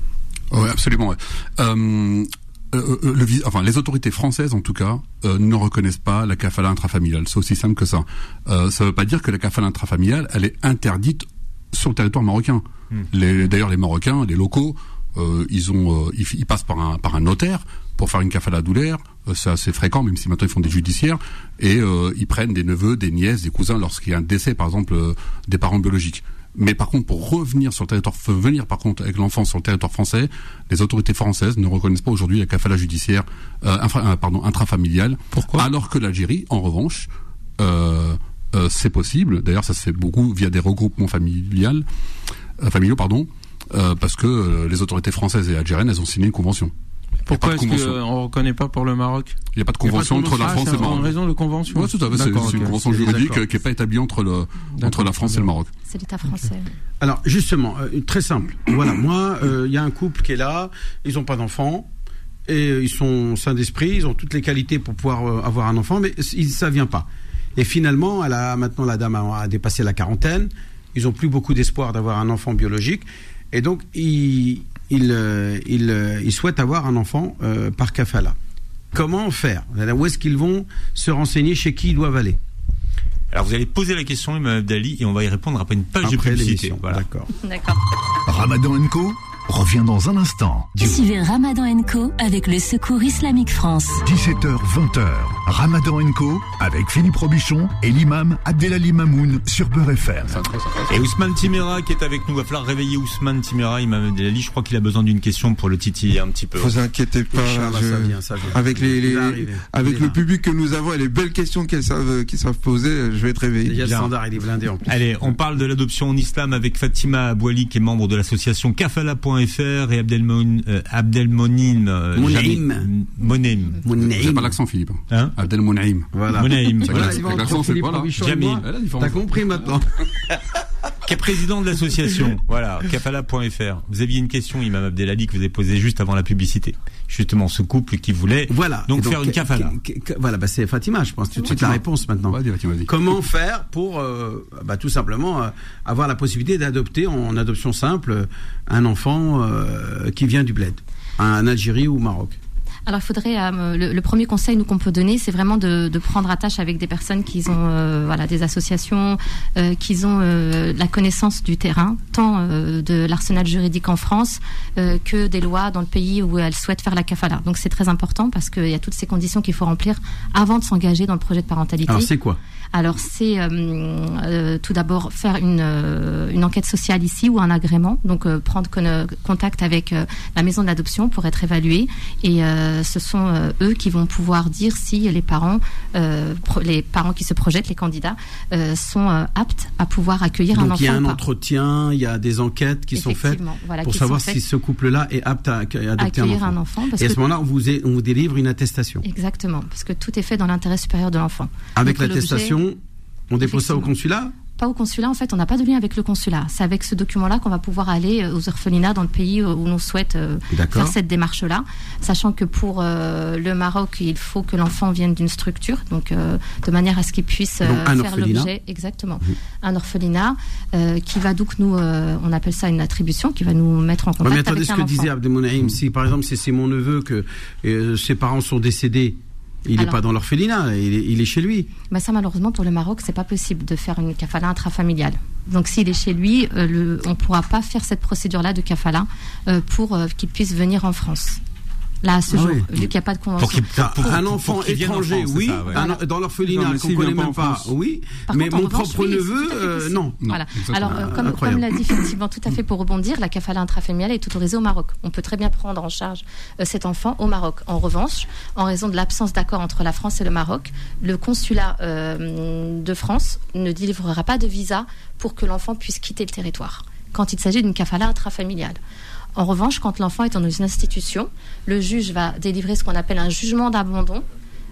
Oui, absolument. Ouais. Euh, euh, le, enfin, les autorités françaises, en tout cas, euh, ne reconnaissent pas la kafala intrafamiliale. C'est aussi simple que ça. Euh, ça ne veut pas dire que la kafala intrafamiliale, elle est interdite sur le territoire marocain. Mmh. Les, d'ailleurs, les Marocains, les locaux, euh, ils ont, euh, ils, ils passent par un, par un notaire pour faire une kafala doulaire. Euh, c'est assez fréquent, même si maintenant ils font des judiciaires, et euh, ils prennent des neveux, des nièces, des cousins lorsqu'il y a un décès, par exemple, euh, des parents biologiques. Mais par contre, pour revenir sur le territoire, venir par contre avec l'enfant sur le territoire français, les autorités françaises ne reconnaissent pas aujourd'hui la kafala judiciaire, euh, infra, euh, pardon, intrafamiliale. Pourquoi ? Alors que l'Algérie, en revanche, euh, euh, c'est possible. D'ailleurs, ça se fait beaucoup via des regroupements familiales, euh, familiaux, pardon, euh, parce que euh, les autorités françaises et algériennes, elles ont signé une convention. Pourquoi est-ce qu'on ne reconnaît pas pour le Maroc ? Il n'y a pas de convention entre la France et le Maroc. En raison de convention. Oui, tout à fait. C'est, c'est okay. une convention juridique qui n'est pas établie entre, le, entre la France et le Maroc. C'est l'État français. Alors, justement, euh, très simple. Voilà, moi, il euh, y a un couple qui est là, ils n'ont pas d'enfant, et euh, ils sont sains d'esprit, ils ont toutes les qualités pour pouvoir euh, avoir un enfant, mais il, ça ne vient pas. Et finalement, elle a, maintenant, la dame a, a dépassé la quarantaine, ils n'ont plus beaucoup d'espoir d'avoir un enfant biologique, et donc, ils... Il, euh, il, euh, il souhaite avoir un enfant euh, par kafala. Comment faire ? Où est-ce qu'ils vont se renseigner ? Chez qui ils doivent aller ? Alors vous allez poser la question, Imam Abdali, et on va y répondre après une page après de publicité. Voilà. D'accord. D'accord. Ramadan and Co revient dans un instant. Suivez Ramadan and Co avec le Secours Islamique France. dix-sept heures vingt. Ramadan and Co avec Philippe Robichon et l'imam Abdelali Mamoun sur Beurre F M. Et Ousmane Timera qui est avec nous. Il va falloir réveiller Ousmane Timera, Imam Abdelali. Je crois qu'il a besoin d'une question pour le titiller un petit peu. Vous inquiétez pas. Inch'Allah, je... ça vient, ça vient. Avec les, les... avec le bien. public que nous avons et les belles questions qu'ils savent, qu'ils savent poser, je vais être réveillé. Déjà le standard, il est blindé en plus. Allez, on parle de l'adoption en islam avec Fatima Abouali qui est membre de l'association kafala point f r et Abdelmonin euh, Abdelmonin euh, Monaïm. Monaïm. J'ai pas l'accent, Philippe. Hein Abdelmonaïm. Voilà. Monaïm. Voilà, Voilà. il va L'accent, c'est pas là. Jamil. T'as compris maintenant. Qui est président de l'association. Voilà, kafala point f r. Vous aviez une question, Imam Abdelali, que vous avez posée juste avant la publicité. Justement, ce couple qui voulait voilà. donc, donc faire une kafala. Voilà, bah c'est Fatima, je pense tout de suite la réponse maintenant. Vas-y, vas-y, vas-y. Comment faire pour, euh, bah, tout simplement, euh, avoir la possibilité d'adopter en adoption simple un enfant euh, qui vient du bled, en Algérie ou au Maroc? Alors, il faudrait euh, le, le premier conseil nous qu'on peut donner, c'est vraiment de, de prendre attache avec des personnes qui ont, euh, voilà, des associations, euh, qui ont euh, la connaissance du terrain, tant euh, de l'arsenal juridique en France euh, que des lois dans le pays où elles souhaitent faire la kafala. Donc, c'est très important parce qu'il y a toutes ces conditions qu'il faut remplir avant de s'engager dans le projet de parentalité. Alors, c'est quoi ? Alors, c'est euh, euh, tout d'abord faire une, euh, une enquête sociale ici ou un agrément, donc euh, prendre con- contact avec euh, la maison de l'adoption pour être évalué et euh, ce sont euh, eux qui vont pouvoir dire si les parents, euh, pro- les parents qui se projettent, les candidats, euh, sont euh, aptes à pouvoir accueillir donc, un enfant. Donc il y a un ou pas. entretien, il y a des enquêtes qui sont faites voilà, pour qui savoir faites si ce couple-là est apte à, à adopter accueillir un enfant. Un enfant parce et à que ce moment-là, on vous, est, on vous délivre une attestation. Exactement, parce que tout est fait dans l'intérêt supérieur de l'enfant. Avec donc, l'attestation, on dépose ça au consulat ? Pas au consulat, en fait, on n'a pas de lien avec le consulat. C'est avec ce document-là qu'on va pouvoir aller aux orphelinats dans le pays où l'on souhaite euh, faire cette démarche-là, sachant que pour euh, le Maroc, il faut que l'enfant vienne d'une structure, donc euh, de manière à ce qu'il puisse euh, faire orphelinat. l'objet, exactement, mmh. un orphelinat euh, qui va donc nous, euh, on appelle ça une attribution, qui va nous mettre en contact mais attendez, avec un ce que enfant. disait Abdelmonaïm, mmh. si par exemple c'est, c'est mon neveu que euh, ses parents sont décédés. Il n'est pas dans l'orphelinat, il est, il est chez lui. Bah ça, malheureusement, pour le Maroc, c'est pas possible de faire une kafala intrafamiliale. Donc, s'il est chez lui, euh, le, on ne pourra pas faire cette procédure-là de kafala euh, pour euh, qu'il puisse venir en France. Là, à ce ah jour, oui. vu qu'il n'y a pas de convention. Pour qu'il, pour, pour, un enfant pour étranger, France, oui. Ça, ouais. un, dans l'orphelinat qu'on ne connaît même pas, oui. Par mais contre, mon revanche, propre oui, neveu, euh, non. non. Voilà. non Alors, euh, comme, comme l'a dit effectivement, tout à fait pour rebondir, la kafala intrafamiliale est autorisée au Maroc. On peut très bien prendre en charge euh, cet enfant au Maroc. En revanche, en raison de l'absence d'accord entre la France et le Maroc, le consulat euh, de France ne délivrera pas de visa pour que l'enfant puisse quitter le territoire quand il s'agit d'une kafala intrafamiliale. En revanche, quand l'enfant est dans une institution, le juge va délivrer ce qu'on appelle un jugement d'abandon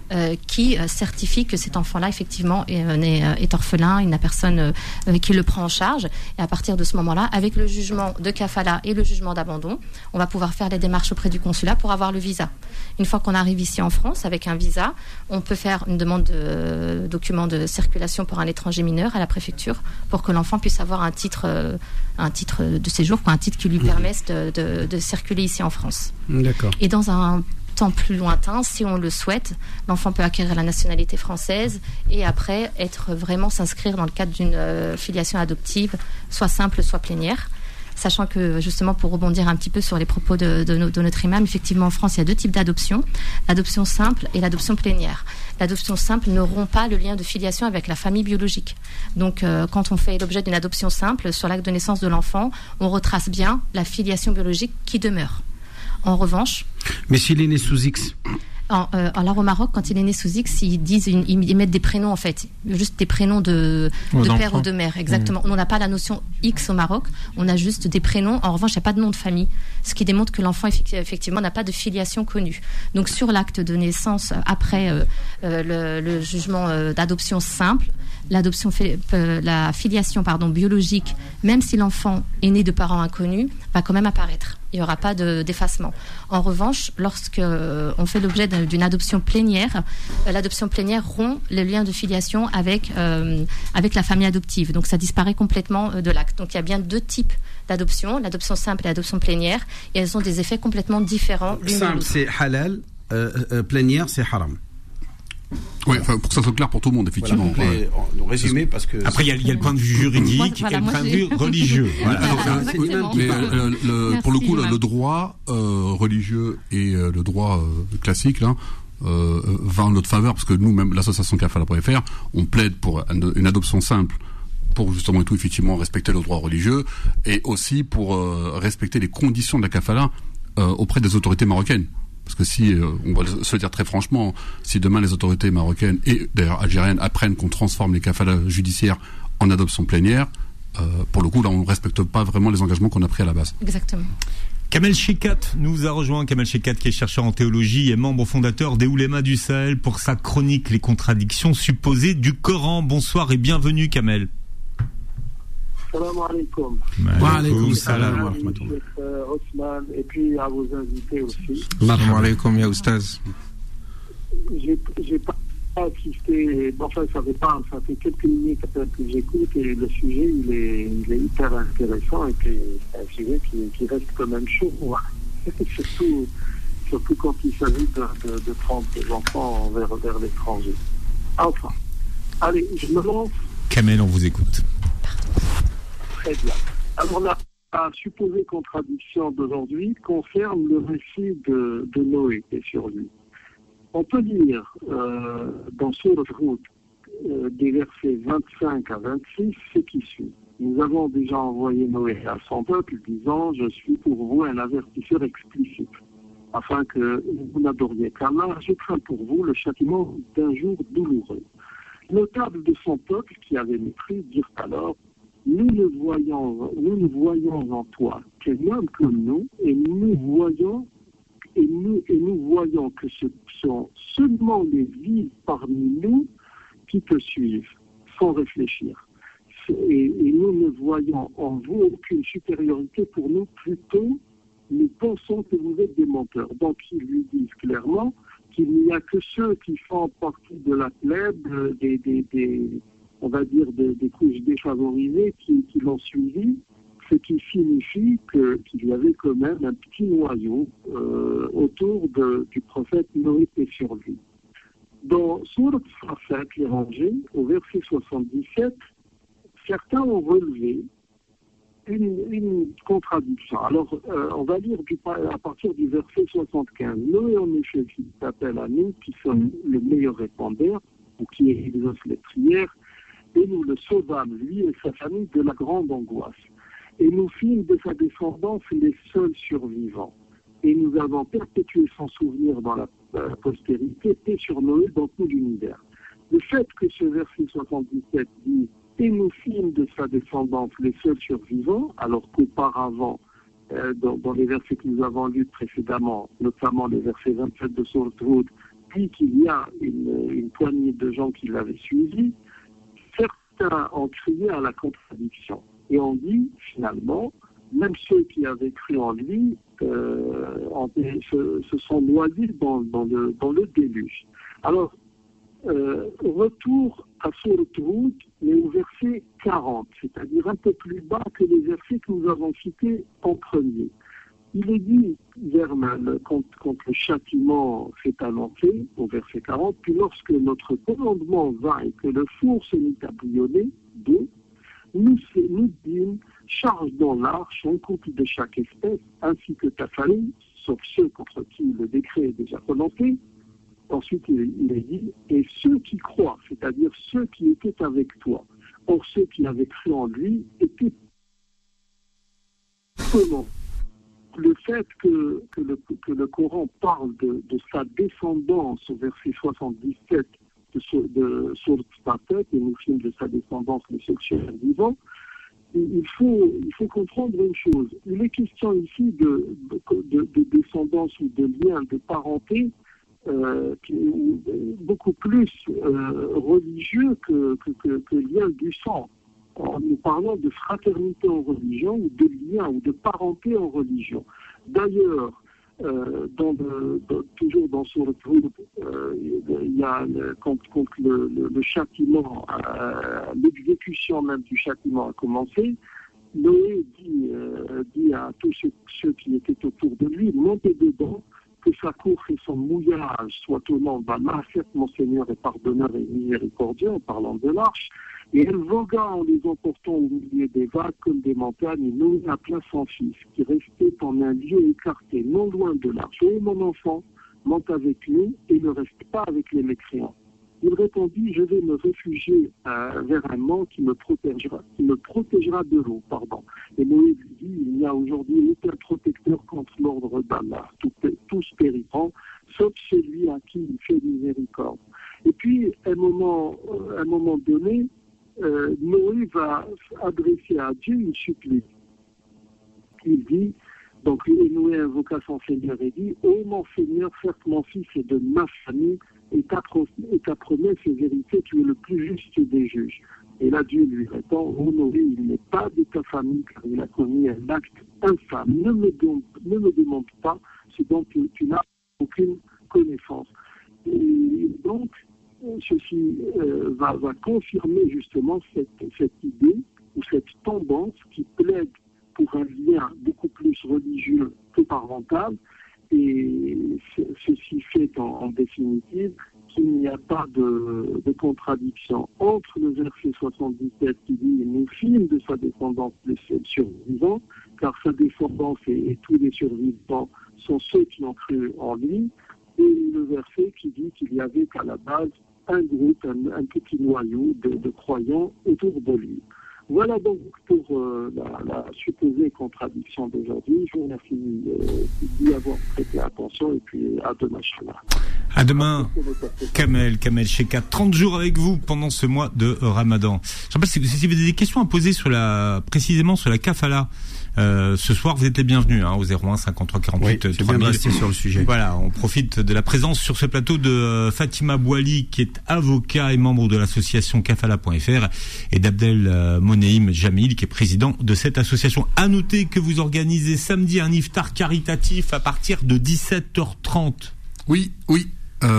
euh, qui euh, certifie que cet enfant-là, effectivement, est, est, est orphelin, il n'a personne euh, qui le prend en charge. Et à partir de ce moment-là, avec le jugement de kafala et le jugement d'abandon, on va pouvoir faire les démarches auprès du consulat pour avoir le visa. Une fois qu'on arrive ici en France avec un visa, on peut faire une demande de euh, document de circulation pour un étranger mineur à la préfecture pour que l'enfant puisse avoir un titre, euh, un titre de séjour, quoi, un titre qui lui permette de, de, de circuler ici en France. D'accord. Et dans un temps plus lointain, si on le souhaite, l'enfant peut acquérir la nationalité française et après être vraiment s'inscrire dans le cadre d'une euh, filiation adoptive, soit simple, soit plénière. Sachant que, justement, pour rebondir un petit peu sur les propos de, de, de notre imam, effectivement, en France, il y a deux types d'adoption. L'adoption simple et l'adoption plénière. L'adoption simple ne rompt pas le lien de filiation avec la famille biologique. Donc, euh, quand on fait l'objet d'une adoption simple, sur l'acte de naissance de l'enfant, on retrace bien la filiation biologique qui demeure. En revanche... Mais s'il est né sous X En, euh, alors au Maroc, quand il est né sous X, ils disent, une, ils mettent des prénoms en fait, juste des prénoms de, de père ou de mère, exactement. Mmh. On n'a pas la notion X au Maroc, on a juste des prénoms. En revanche, il n'y a pas de nom de famille, ce qui démontre que l'enfant effectivement n'a pas de filiation connue. Donc sur l'acte de naissance, après euh, euh, le, le jugement euh, d'adoption simple, l'adoption, euh, la filiation pardon biologique, même si l'enfant est né de parents inconnus, va quand même apparaître. Il n'y aura pas de, d'effacement. En revanche, lorsque euh, on fait l'objet d'une adoption plénière, euh, l'adoption plénière rompt le lien de filiation avec, euh, avec la famille adoptive. Donc ça disparaît complètement euh, de l'acte. Donc il y a bien deux types d'adoption, l'adoption simple et l'adoption plénière, et elles ont des effets complètement différents. Simple, c'est halal, euh, euh, plénière, c'est haram. Oui, pour que ça soit clair pour tout le monde, effectivement. Voilà, donc les, on résumé parce que après il y, y a le point de vue juridique moi, voilà, et le point de vue religieux. Voilà. Alors, mais euh, le, Merci, pour le coup, le, le droit euh, religieux et euh, le droit euh, classique là euh, va en notre faveur parce que nous, même l'association kafala point f r, on plaide pour une adoption simple pour justement et tout effectivement respecter le droit religieux et aussi pour euh, respecter les conditions de la kafala euh, auprès des autorités marocaines. Parce que si, euh, on va se dire très franchement, si demain les autorités marocaines et d'ailleurs algériennes apprennent qu'on transforme les kafalas judiciaires en adoption plénière, euh, pour le coup là on ne respecte pas vraiment les engagements qu'on a pris à la base. Exactement. Kamel Chekat nous a rejoint. Kamel Chekat qui est chercheur en théologie et membre fondateur des Oulémas du Sahel pour sa chronique Les contradictions supposées du Coran. Bonsoir et bienvenue Kamel. Salam alaikum. Wa alaikum salam wa rahmatullah. Othman, et puis à vos invités aussi. Salam alaikum, ya oustaz. J'ai, j'ai pas assisté, enfin ça fait pas, ça fait quelques minutes que j'écoute et le sujet il est, il est hyper intéressant et puis c'est un sujet qui, qui reste quand même chaud, surtout, surtout quand il s'agit de, de, de prendre des enfants vers, vers l'étranger. Enfin, allez, je me lance. Kamel, on vous écoute. Très bien. Alors la, la supposée contradiction d'aujourd'hui concerne le récit de, de Noé et sur lui. On peut lire euh, dans Sourate Hud euh, des versets vingt-cinq à vingt-six ce qui suit. Nous avons déjà envoyé Noé à son peuple disant « Je suis pour vous un avertisseur explicite, afin que vous n'adoriez qu'Allah, je crains pour vous le châtiment d'un jour douloureux. » Notables de son peuple qui avaient mépris dirent alors Nous ne voyons, nous ne voyons en toi qu'un homme comme nous, et nous voyons, et nous, et nous voyons que ce sont seulement les villes parmi nous qui te suivent, sans réfléchir. Et, et nous ne voyons en vous aucune supériorité pour nous, plutôt nous pensons que vous êtes des menteurs. Donc ils lui disent clairement qu'il n'y a que ceux qui font partie de la plèbe, des, des, des on va dire, des, des couches défavorisées qui, qui l'ont suivi, ce qui signifie que, qu'il y avait quand même un petit noyau euh, autour de, du prophète Noé et sur lui. Dans Sourate Safat, les rangées, au verset soixante-dix-sept, certains ont relevé une, une contradiction. Alors, euh, on va lire du, à partir du verset soixante-quinze. Noé, en effet, qui s'appelle à nous, qui sommes le meilleur répondeur, ou qui exauce les prières, et nous le sauvâmes, lui et sa famille, de la grande angoisse. Et nous fîmes de sa descendance les seuls survivants. Et nous avons perpétué son souvenir dans la, la postérité et sur Noé dans tout l'univers. Le fait que ce verset soixante-dix-sept dit « Et nous fîmes de sa descendance les seuls survivants », alors qu'auparavant, euh, dans, dans les versets que nous avons lus précédemment, notamment le verset vingt-sept de Sourate Hud, dit qu'il y a une, une poignée de gens qui l'avaient suivi. Certains ont crié à la contradiction et ont dit finalement, même ceux qui avaient cru en lui euh, ont, se, se sont noyés dans, dans, le, dans le déluge. Alors, euh, retour à Sourate Hud, mais au verset quarante, c'est-à-dire un peu plus bas que les versets que nous avons cités en premier. Il est dit, vers le, quand, quand le châtiment s'est annoncé, au verset quarante, puis lorsque notre commandement vint et que le four se mit à bouillonner, d'eau, nous, nous dîmes, charge dans l'arche un couple de chaque espèce, ainsi que ta famille, sauf ceux contre qui le décret est déjà prononcé. Ensuite, il, il est dit, et ceux qui croient, c'est-à-dire ceux qui étaient avec toi. Or, ceux qui avaient cru en lui étaient comment le fait que, que, le, que le Coran parle de, de sa descendance au verset soixante-dix-sept de, de Sourate Fatir, et nous filme de sa descendance le successeur vivant, il faut, il faut comprendre une chose. Il est question ici de, de, de descendance ou de lien de parenté euh, qui, beaucoup plus euh, religieux que, que, que, que lien du sang. En nous parlant de fraternité en religion ou de lien ou de parenté en religion. D'ailleurs, euh, dans le, dans, toujours dans ce retour, euh, il y a le, quand, quand le, le, le châtiment, euh, l'exécution même du châtiment a commencé, Noé dit, euh, dit à tous ceux, ceux qui étaient autour de lui, montez dedans, que sa cour et son mouillage soient au nom d'Allah, certes mon Seigneur est pardonneur et miséricordieux, en parlant de l'arche. Et elle vogua en les emportant au milieu des vagues comme des montagnes, et Noé appela son fils, qui restait en un lieu écarté, non loin de l'arche. Oh mon enfant, monte avec nous et ne reste pas avec les mécréants. Il répondit, je vais me réfugier euh, vers un mont qui me protégera, qui me protégera de l'eau. Pardon. Et Noé lui dit, il n'y a aujourd'hui aucun protecteur contre l'ordre d'Allah. Tout, tous périront, sauf celui à qui il fait miséricorde. Et puis, à un moment, à un moment donné, Euh, Noé va adresser à Dieu une supplique. Il dit, donc Noé invoqua son Seigneur et dit, ô oh, mon Seigneur, certes mon fils est de ma famille, et ta, et ta promesse est vérité, tu es le plus juste des juges. Et là Dieu lui répond, ô oh, Noé, il n'est pas de ta famille, car il a commis un acte infâme. Ne me, don, ne me demande pas ce dont tu, tu n'as aucune connaissance. Et donc, ceci euh, va, va confirmer justement cette, cette idée ou cette tendance qui plaide pour un lien beaucoup plus religieux que parental, et ce, ceci fait en, en définitive qu'il n'y a pas de, de contradiction entre le verset soixante-dix-sept qui dit « nous fîmes de sa descendance les survivants, car sa descendance et, et tous les survivants sont ceux qui ont cru en lui », et le verset qui dit qu'il y avait à la base un groupe, un, un petit noyau de, de croyants autour de lui. Voilà donc pour euh, la, la supposée contradiction d'aujourd'hui. Je vous remercie euh, d'y avoir prêté attention et puis à demain, Inch'Allah. À demain, Kamel, Kamel Cheka, trente jours avec vous pendant ce mois de Ramadan. Je sais pas si, si vous avez des questions à poser sur la, précisément sur la kafala. Euh, ce soir, vous êtes les bienvenus hein, au zéro un cinquante-trois quarante-huit oui, trois mille. Sur le sujet. Voilà, on profite de la présence sur ce plateau de euh, Fatima Bouali, qui est avocat et membre de l'association kafala point f r, et d'Abdel euh, Moneim Jamil, qui est président de cette association. À noter que vous organisez samedi un iftar caritatif à partir de dix-sept heures trente. Oui, oui.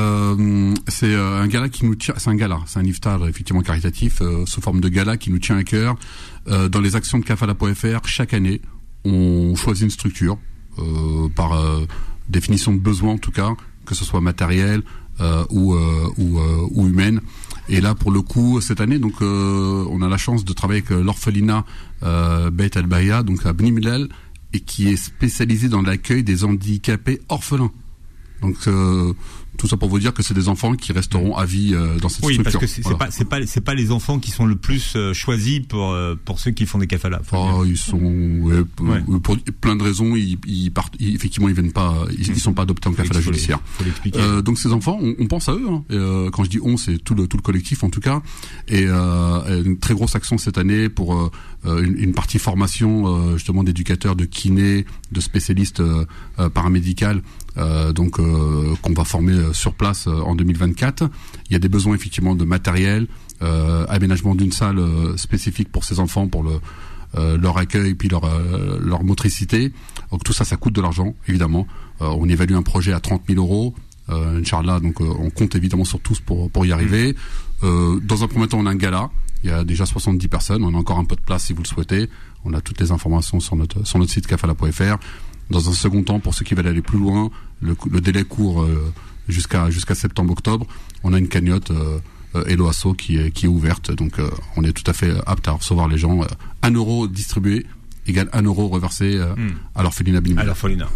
Euh, c'est euh, un gala qui nous tient, c'est un gala, c'est un iftar effectivement caritatif euh, sous forme de gala qui nous tient à cœur. Euh, dans les actions de kafala point f r, chaque année, on choisit une structure euh, par euh, définition de besoin en tout cas, que ce soit matériel euh, ou euh, ou, euh, ou humaine. Et là, pour le coup, cette année, donc, euh, on a la chance de travailler avec l'orphelinat euh, Beit al-Baya, donc à Bni Mellal, et qui est spécialisé dans l'accueil des handicapés orphelins. Donc euh, tout ça pour vous dire que c'est des enfants qui resteront à vie euh, dans cette oui, structure. Oui, parce que c'est, voilà. c'est pas c'est pas c'est pas les enfants qui sont le plus euh, choisis pour euh, pour ceux qui font des kafalas. Oh, ils sont ouais, ouais. Pour plein de raisons, ils, ils partent ils, effectivement ils viennent pas ils, mmh. ils sont pas adoptés en kafala judiciaire. Euh, donc ces enfants, on, on pense à eux. Hein. Et, euh, quand je dis on, c'est tout le tout le collectif en tout cas. Et euh, une très grosse action cette année pour euh, une, une partie formation euh, justement d'éducateurs, de kinés, de spécialistes euh, paramédicales. Euh, donc euh, qu'on va former est sur place en deux mille vingt-quatre. Il y a des besoins effectivement de matériel, euh, aménagement d'une salle spécifique pour ces enfants, pour le Euh, leur accueil puis leur euh, leur motricité. Donc tout ça, ça coûte de l'argent, évidemment. Euh, on évalue un projet à trente mille euros. Euh, Inch'Allah, donc euh, on compte évidemment sur tous pour pour y arriver. Euh, dans un premier temps, on a un gala. Il y a déjà soixante-dix personnes. On a encore un peu de place si vous le souhaitez. On a toutes les informations sur notre sur notre site kafala point f r. Dans un second temps, pour ceux qui veulent aller plus loin, le, le délai court euh, jusqu'à jusqu'à septembre-octobre. On a une cagnotte euh, Hello Asso qui est qui est ouverte, donc euh, on est tout à fait apte à recevoir les gens. Euh, un euro distribué égale un euro reversé euh, mm. à l'orphelinat Bin. À l'orphelinat.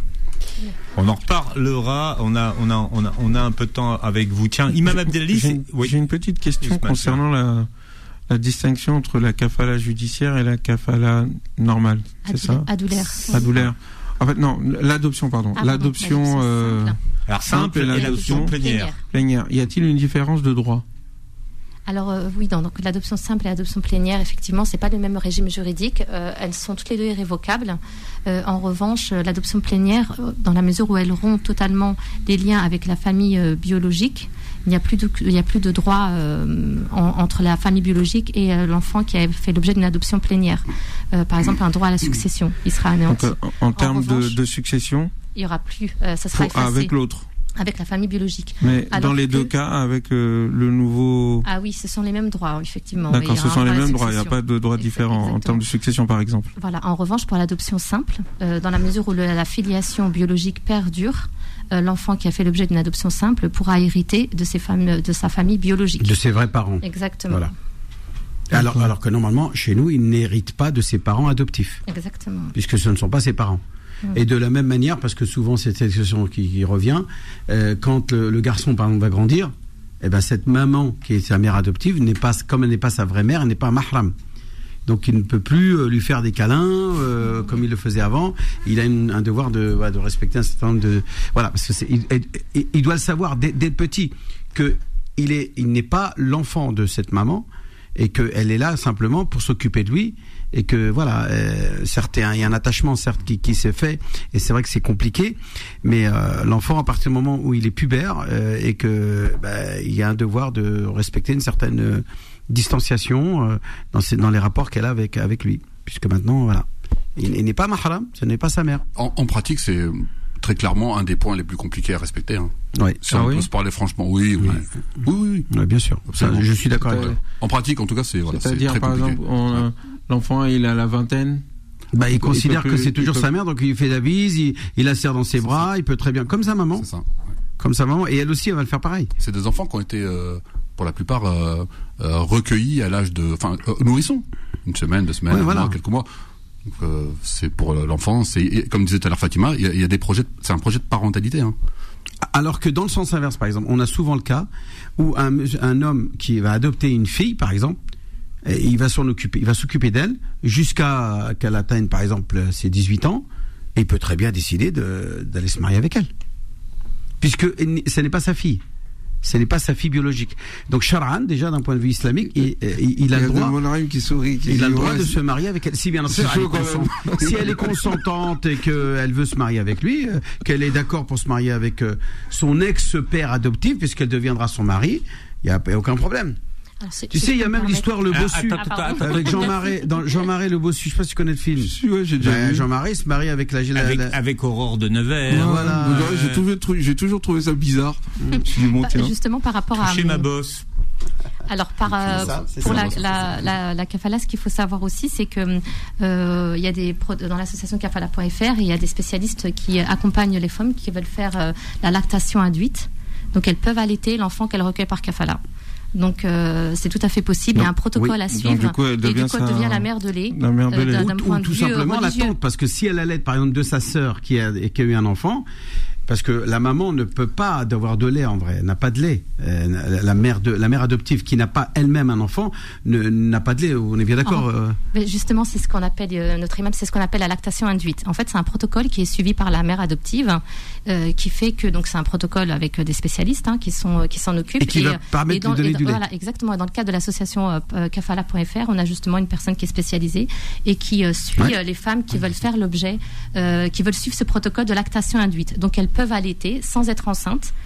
On en reparlera. On a on a on a on a un peu de temps avec vous. Tiens, Imam Abdelali, j'ai, oui. j'ai une petite question concernant la la distinction entre la kafala judiciaire et la kafala normale. C'est Adou- ça Adoulaire. Adoulaire. En fait, non, l'adoption, pardon. Ah, l'adoption. pardon, euh, simple. Alors simple et l'adoption plénière. Plénière. Y a-t-il une différence de droit? Alors euh, oui, dans, donc l'adoption simple et l'adoption plénière, effectivement, c'est pas le même régime juridique. Euh, elles sont toutes les deux irrévocables. Euh, en revanche, euh, l'adoption plénière, euh, dans la mesure où elle rompt totalement les liens avec la famille euh, biologique, il n'y a plus de, il n'y a plus de droit euh, en, entre la famille biologique et euh, l'enfant qui a fait l'objet d'une adoption plénière. Euh, par exemple, un droit à la succession, il sera anéanti. Donc, euh, en, en termes de, de succession, il y aura plus. Euh, ça sera pour, effacé. Avec l'autre. Avec la famille biologique. Mais Alors dans les que... deux cas, avec euh, le nouveau... Ah oui, ce sont les mêmes droits, effectivement. D'accord, ce sont les mêmes droits, il n'y a pas de droits Exactement. différents en termes de succession, par exemple. Voilà, en revanche, pour l'adoption simple, euh, dans la mesure où le, la filiation biologique perdure, euh, l'enfant qui a fait l'objet d'une adoption simple pourra hériter de, ses fam- de sa famille biologique. De ses vrais parents. Exactement. Voilà. Alors, alors que normalement, chez nous, il n'hérite pas de ses parents adoptifs. Exactement. Puisque ce ne sont pas ses parents. Et de la même manière, parce que souvent c'est cette question qui, qui revient, euh, quand le, le garçon par exemple va grandir, eh ben cette maman qui est sa mère adoptive n'est pas, comme elle n'est pas sa vraie mère, elle n'est pas mahram. Donc il ne peut plus euh, lui faire des câlins euh, comme il le faisait avant. Il a une, un devoir de, voilà, de respecter un certain nombre de, voilà, parce que c'est, il, il, il doit le savoir dès, dès petit que il est, il n'est pas l'enfant de cette maman et qu'elle est là simplement pour s'occuper de lui. Et que voilà, euh, certes, il y a un attachement certes qui, qui s'est fait, et c'est vrai que c'est compliqué, mais euh, l'enfant à partir du moment où il est pubère euh, et que bah, il y a un devoir de respecter une certaine euh, distanciation euh, dans, ces, dans les rapports qu'elle a avec avec lui, puisque maintenant voilà, il, il n'est pas mahram, ce n'est pas sa mère. En, en pratique, c'est très clairement un des points les plus compliqués à respecter. Hein. Oui. Si ah on oui peut se parler franchement, oui, oui, Ouais. oui, oui, oui. Ouais, bien sûr. Ça, je suis d'accord avec toi. En pratique, en tout cas, c'est voilà, c'est C'est-à-dire, très par compliqué. exemple, on, euh, l'enfant, il a la vingtaine. Bah, il Il considère peut que plus- c'est il toujours peut sa plus- mère, donc il lui fait la bise, il, il la serre dans ses C'est bras, il peut très bien, comme sa maman, C'est ça. Ouais. comme sa maman, et elle aussi, elle va le faire pareil. C'est des enfants qui ont été, euh, pour la plupart, euh, euh, recueillis à l'âge de, enfin, euh, nourrissons, une semaine, deux semaines, Ouais, un voilà. mois, quelques mois. Donc, euh, c'est pour l'enfant. C'est et comme disait tout à l'heure Fatima, il y a, il y a des projets. de- C'est un projet de parentalité. Hein. Alors que dans le sens inverse, par exemple, on a souvent le cas où un, un homme qui va adopter une fille, par exemple, et il va s'en occuper, il va s'occuper d'elle jusqu'à qu'elle atteigne, par exemple, ses dix-huit ans, et il peut très bien décider de, d'aller se marier avec elle, puisque ce n'est pas sa fille. Ce n'est pas sa fille biologique. Donc, Shar'an, déjà, d'un point de vue islamique, il, il, il a le droit. Qui sourit, qui Il dit, a le droit ouais, de c'est- se marier avec elle. Si bien C'est sûr, elle chaud est quand consent- même. si elle est consentante et qu'elle veut se marier avec lui, euh, qu'elle est d'accord pour se marier avec euh, son ex-père adoptif, puisqu'elle deviendra son mari, il n'y a, y a aucun problème. Alors, c'est- Tu si sais, je il y a peux me même permettre- l'histoire Le Ah, Bossu, attends, attends, attends, avec Jean Marais, dans Jean Marais Le Bossu, je sais pas si tu connais le film. Si, ouais, j'ai déjà Ben, vu. Jean Marais se marie avec la, la- Avec, la- avec Aurore de Nevers. Ouais, voilà. ouais, j'ai, trouvé, trou- j'ai toujours trouvé ça bizarre. Je me suis dit, bon, Bah, tiens. justement par rapport à Chez ma bosse. alors par euh, ça, c'est pour ça, la, c'est la, la, la kafala, ce qu'il faut savoir aussi, c'est que euh, il y a des pro- dans l'association kafala point f r, il y a des spécialistes qui accompagnent les femmes qui veulent faire euh, la lactation induite. Donc elles peuvent allaiter l'enfant qu'elles recueillent par kafala. Donc euh, c'est tout à fait possible. Il y a un protocole oui. à Donc, suivre. du coup, elle et du devient coup, elle sa- devient la mère de lait. La mère de euh, lait. d'un- ou, d'un ou point de tout vue simplement la religieux. tante, parce que si elle allait par exemple de sa sœur qui a, qui a eu un enfant, parce que la maman ne peut pas avoir de lait en vrai, elle n'a pas de lait. Euh, la mère de la mère adoptive qui n'a pas elle-même un enfant ne, n'a pas de lait. On est bien d'accord. Ah. euh, Mais justement, c'est ce qu'on appelle, euh, notre imam, c'est ce qu'on appelle la lactation induite. En fait, c'est un protocole qui est suivi par la mère adoptive, euh, qui fait que, donc, c'est un protocole avec euh, des spécialistes hein, qui, sont, euh, qui s'en occupent. Et qui va permettre et dans, de donner et dans- du lait. Voilà, exactement. Dans le cadre de l'association euh, euh, kafala point f r, on a justement une personne qui est spécialisée et qui euh, suit Ouais. euh, les femmes qui veulent faire l'objet, euh, qui veulent suivre ce protocole de lactation induite. Donc, elles peuvent allaiter sans être enceintes.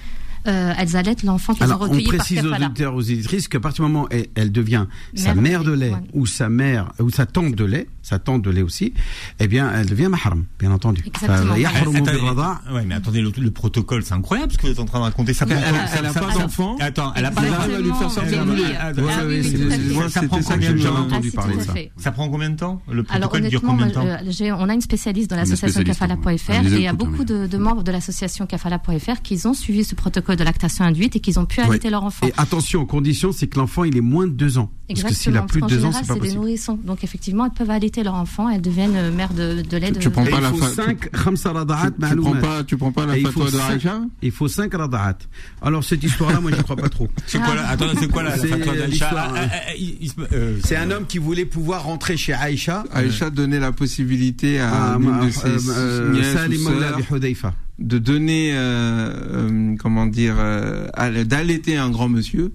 euh, elles allaitent l'enfant qu'elles Alors, ont recueilli par précise aux kafala. auditeurs, aux auditrices que à partir du moment où elle, elle devient sa mère de lait, ouais. ou sa mère ou sa tante de lait, sa tante de lait aussi, eh bien elle devient mahram, bien entendu. Exactement. Fa- yahrumu Attendez, birrada. ouais, mais attendez, le, le protocole, c'est incroyable ce que vous êtes en train de raconter. Ça prend Elle combien- a- elle a ça- pas ça- d'enfant. Attends, elle a pas Exactement. Elle va lui faire sortir Mais du oui. lait. Ah Ouais, oui, ouais, oui, c'est- tout à c'est- fait. Moi, ça c'était prend ça que combien de j'ai J'avais temps entendu. entendu Ah, si, parler tout de à ça. fait. Ça prend combien de temps? Le Alors protocole dure honnêtement, combien de temps? euh, j'ai- on a une spécialiste dans Une l'association spécialiste, kafala point f r ouais. et il y a Écoute, beaucoup oui. de, de membres de l'association kafala point f r qui ont suivi ce protocole de lactation induite et qui ont pu Ouais. allaiter leur enfant. Et attention, condition, c'est que l'enfant il est moins de deux ans. Parce que s'il a Exactement, plus de parce qu'en deux ans, général, c'est pas c'est des possible. nourrissons. Donc effectivement, elles peuvent allaiter leur enfant, elles deviennent euh, mères de, de lait. Tu- de, tu prends Et pas il la faut fa- cinq khamsa rada'at Tu, tu prends ma'loumat. pas, tu prends pas la Et il fatwa faut de cinq- Aïcha? Il faut cinq rada'at. Alors cette histoire-là, moi j'y crois pas trop. C'est quoi la, attends, c'est quoi la, la C'est fatwa d'Aïcha? l'histoire, Ah, hein. ah, ah, il- il se- euh, C'est un homme qui voulait pouvoir rentrer chez Aïcha. Aïcha donnait la possibilité à Ah, l'une de euh, ses euh, nièces ou Salim Molla sœurs bi Hudayfa. de donner, euh, euh, comment dire, euh, à- d'allaiter un grand monsieur,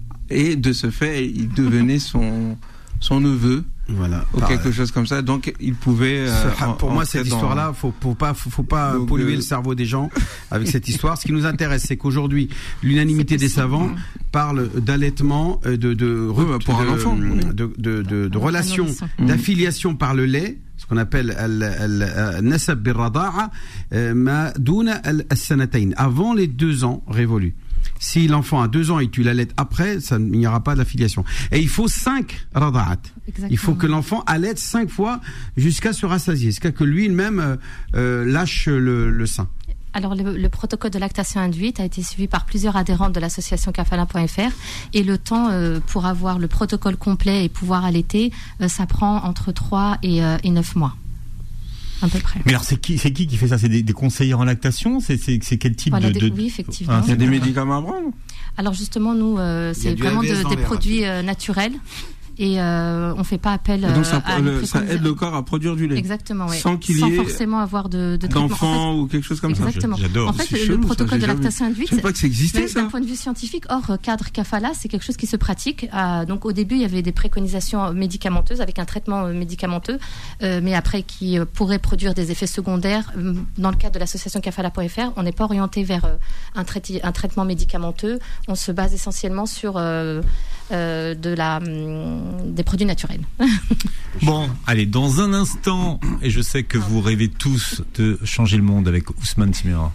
et de ce fait, il devenait son son neveu. Voilà. Ou Par- quelque chose comme ça, donc il pouvait. euh, Ce- en- pour moi, entrer cette dans- histoire-là, faut, faut pas, faut, faut pas Donc, polluer euh, le cerveau des gens avec cette histoire. Ce qui nous intéresse, c'est qu'aujourd'hui, l'unanimité des savants parle d'allaitement, euh, de, de, Oui, bah, pour de, un enfant, oui. de, de, de, de Un relations, nourrisson. d'affiliation par le lait, ce qu'on appelle al-nasab bir-rada'a, euh, ma douna al-sanatayn, avant les deux ans révolus. Si l'enfant a deux ans et tu l'allaites après, ça, il n'y aura pas d'affiliation. Et il faut cinq rada'at. Exactement. Il faut que l'enfant allaite cinq fois jusqu'à se rassasier, jusqu'à que lui-même euh, euh, lâche le, le sein. Alors, le, le protocole de lactation induite a été suivi par plusieurs adhérents de l'association kafala point f r et le temps euh, pour avoir le protocole complet et pouvoir allaiter, euh, ça prend entre trois et, euh, et neuf mois. À peu près. Mais alors, c'est qui, c'est qui qui fait ça? C'est des, des conseillers en lactation? C'est, c'est, c'est quel type Voilà, de, des- de... oui, effectivement. Ah, Il y a des médicaments à prendre. Alors justement, nous, euh, Il y a c'est du vraiment A V S de- dans des l'air, produits euh, naturels et euh, on fait pas appel Et donc ça, euh, à le- une ça préconisation. aide le corps à produire du lait. Exactement, oui. Sans qu'il y ait forcément avoir de, de traitement. En d'enfants ou quelque chose comme ça. Exactement. J'adore. En fait, C'est le chelou, ça, protocole j'ai de jamais- lactation Je induite, savais pas que ça existait, mais ça. d'un point de vue scientifique, hors euh, cadre kafala, c'est quelque chose qui se pratique. Euh, donc au début, il y avait des préconisations médicamenteuses avec un traitement euh, médicamenteux, euh, mais après qui euh, pourrait produire des effets secondaires. Euh, Dans le cadre de l'association kafala point f r, on n'est pas orienté vers euh, un, traiti- un traitement médicamenteux. On se base essentiellement sur euh, euh, de la, hum, des produits naturels. Bon, allez, dans un instant, et je sais que vous rêvez tous de changer le monde avec Ousmane Timera.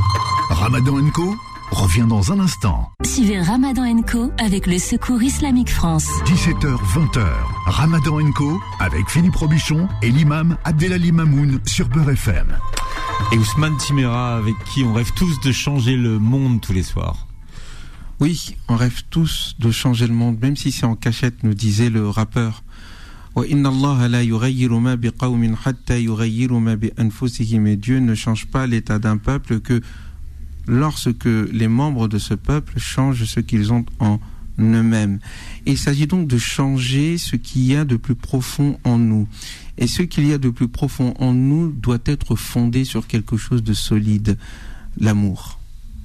Ramadan and Co revient dans un instant. Suivez Ramadan and Co avec le Secours Islamique France. dix-sept heures vingt. Ramadan and Co avec Philippe Robichon et l'imam Abdelali Mamoun sur Beurre F M. Et Ousmane Timera, avec qui on rêve tous de changer le monde tous les soirs. Oui, on rêve tous de changer le monde, même si c'est en cachette, nous disait le rappeur. Et Dieu ne change pas l'état d'un peuple que lorsque les membres de ce peuple changent ce qu'ils ont en eux-mêmes. Et il s'agit donc de changer ce qu'il y a de plus profond en nous. Et ce qu'il y a de plus profond en nous doit être fondé sur quelque chose de solide, l'amour.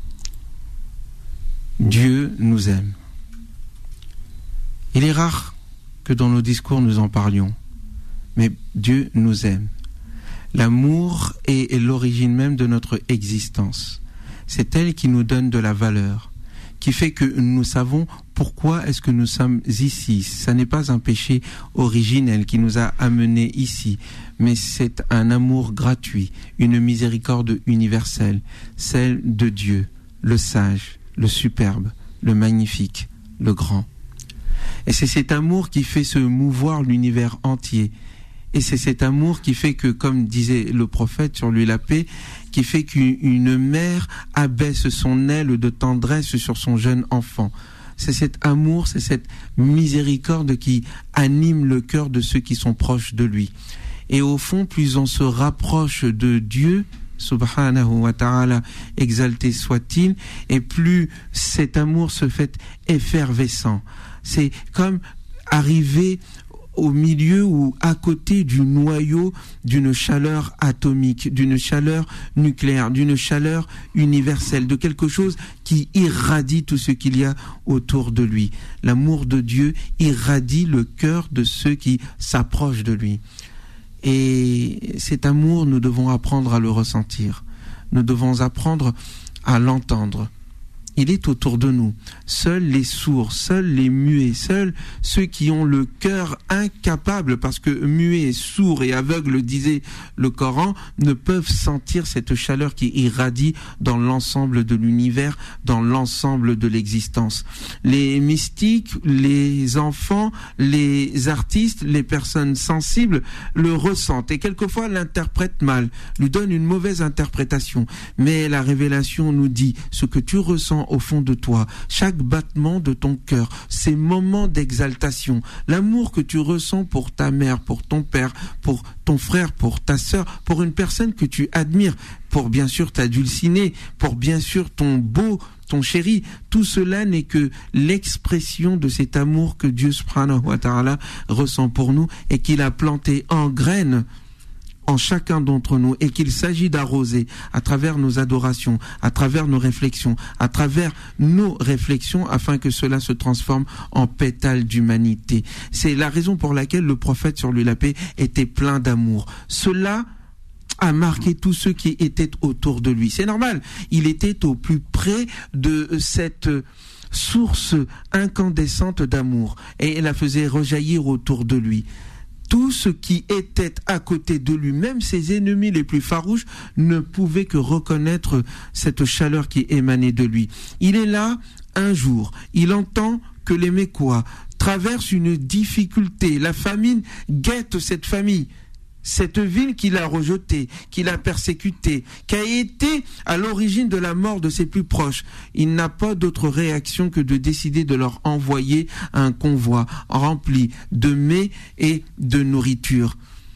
Dieu nous aime. Il est rare que dans nos discours nous en parlions, mais Dieu nous aime. L'amour est, est l'origine même de notre existence. C'est elle qui nous donne de la valeur, qui fait que nous savons pourquoi est-ce que nous sommes ici. Ça n'est pas un péché originel qui nous a amenés ici, mais c'est un amour gratuit, une miséricorde universelle, celle de Dieu, le sage, le superbe, le magnifique, le grand. Et c'est cet amour qui fait se mouvoir l'univers entier. Et c'est cet amour qui fait que, comme disait le prophète, sur lui la paix, qui fait qu'une mère abaisse son aile de tendresse sur son jeune enfant. C'est cet amour, c'est cette miséricorde qui anime le cœur de ceux qui sont proches de lui. Et au fond, plus on se rapproche de Dieu, subhanahu wa ta'ala, exalté soit-il, et plus cet amour se fait effervescent. C'est comme arriver au milieu ou à côté du noyau d'une chaleur atomique, d'une chaleur nucléaire, d'une chaleur universelle, de quelque chose qui irradie tout ce qu'il y a autour de lui. L'amour de Dieu irradie le cœur de ceux qui s'approchent de lui. Et cet amour, nous devons apprendre à le ressentir. Nous devons apprendre à l'entendre. il est autour de nous. Seuls les sourds, seuls les muets, seuls ceux qui ont le cœur incapable, parce que muets, sourds et aveugles, disait le Coran, ne peuvent sentir cette chaleur qui irradie dans l'ensemble de l'univers, dans l'ensemble de l'existence. Les mystiques, les enfants, les artistes, les personnes sensibles le ressentent et quelquefois l'interprètent mal, lui donnent une mauvaise interprétation. Mais la révélation nous dit ce que tu ressens au fond de toi, chaque battement de ton cœur, ces moments d'exaltation, l'amour que tu ressens pour ta mère, pour ton père, pour ton frère, pour ta sœur, pour une personne que tu admires, pour bien sûr ta dulcinée, pour bien sûr ton beau, ton chéri, tout cela n'est que l'expression de cet amour que Dieu subhanahu wa ta'ala ressent pour nous et qu'il a planté en graines en chacun d'entre nous et qu'il s'agit d'arroser à travers nos adorations, à travers nos réflexions, à travers nos réflexions afin que cela se transforme en pétales d'humanité. C'est la raison pour laquelle le prophète, sur lui la paix, était plein d'amour. Cela a marqué tous ceux qui étaient autour de lui. C'est normal, il était au plus près de cette source incandescente d'amour et la faisait rejaillir autour de lui. Tout ce qui était à côté de lui, même ses ennemis les plus farouches, ne pouvaient que reconnaître cette chaleur qui émanait de lui. Il est là un jour, il entend que les Mécois traversent une difficulté. La famine guette cette famille. Cette ville qu'il a rejetée, qu'il a persécutée, qui a été à l'origine de la mort de ses plus proches, il n'a pas d'autre réaction que de décider de leur envoyer un convoi rempli de mets et de nourriture.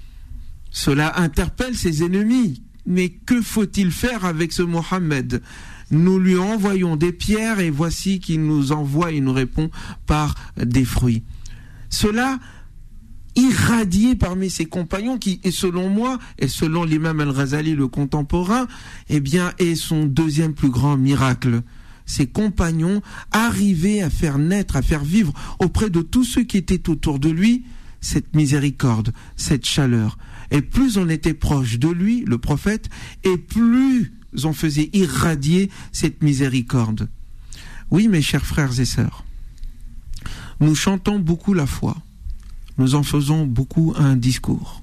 Cela interpelle ses ennemis. Mais que faut-il faire avec ce Mohammed ? Nous lui envoyons des pierres et voici qu'il nous envoie et nous répond par des fruits. Cela irradié parmi ses compagnons qui, et selon moi, et selon l'imam Al-Ghazali, le contemporain, eh bien, est son deuxième plus grand miracle. Ses compagnons arrivaient à faire naître, à faire vivre auprès de tous ceux qui étaient autour de lui, cette miséricorde, cette chaleur. Et plus on était proche de lui, le prophète, et plus on faisait irradier cette miséricorde. Oui, mes chers frères et sœurs, nous chantons beaucoup la foi. Nous en faisons beaucoup un discours.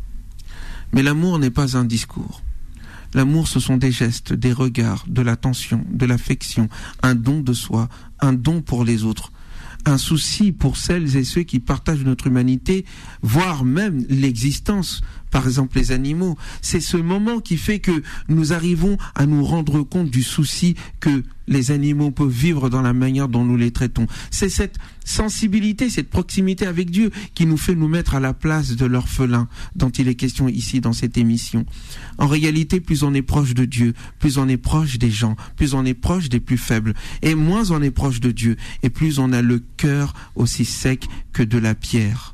Mais l'amour n'est pas un discours. L'amour, ce sont des gestes, des regards, de l'attention, de l'affection, un don de soi, un don pour les autres, un souci pour celles et ceux qui partagent notre humanité, voire même l'existence, par exemple les animaux. C'est ce moment qui fait que nous arrivons à nous rendre compte du souci que les animaux peuvent vivre dans la manière dont nous les traitons. C'est cette sensibilité, cette proximité avec Dieu qui nous fait nous mettre à la place de l'orphelin dont il est question ici dans cette émission. En réalité, plus on est proche de Dieu, plus on est proche des gens, plus on est proche des plus faibles, et moins on est proche de Dieu, et plus on a le cœur aussi sec que de la pierre.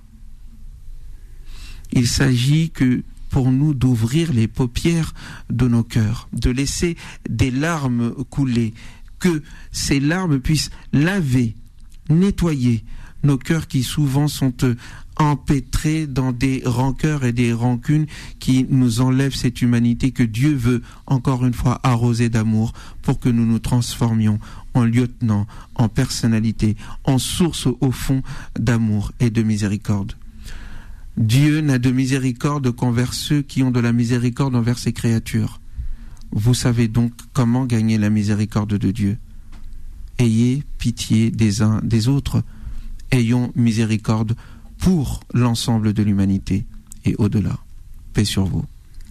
Il s'agit que pour nous d'ouvrir les paupières de nos cœurs, de laisser des larmes couler, que ces larmes puissent laver, nettoyer nos cœurs qui souvent sont empêtrés dans des rancœurs et des rancunes qui nous enlèvent cette humanité que Dieu veut encore une fois arroser d'amour pour que nous nous transformions en lieutenant, en personnalité, en source au fond d'amour et de miséricorde. Dieu n'a de miséricorde qu'envers ceux qui ont de la miséricorde envers ses créatures. Vous savez donc comment gagner la miséricorde de Dieu. Ayez pitié des uns des autres. Ayons miséricorde pour l'ensemble de l'humanité et au-delà. Paix sur vous.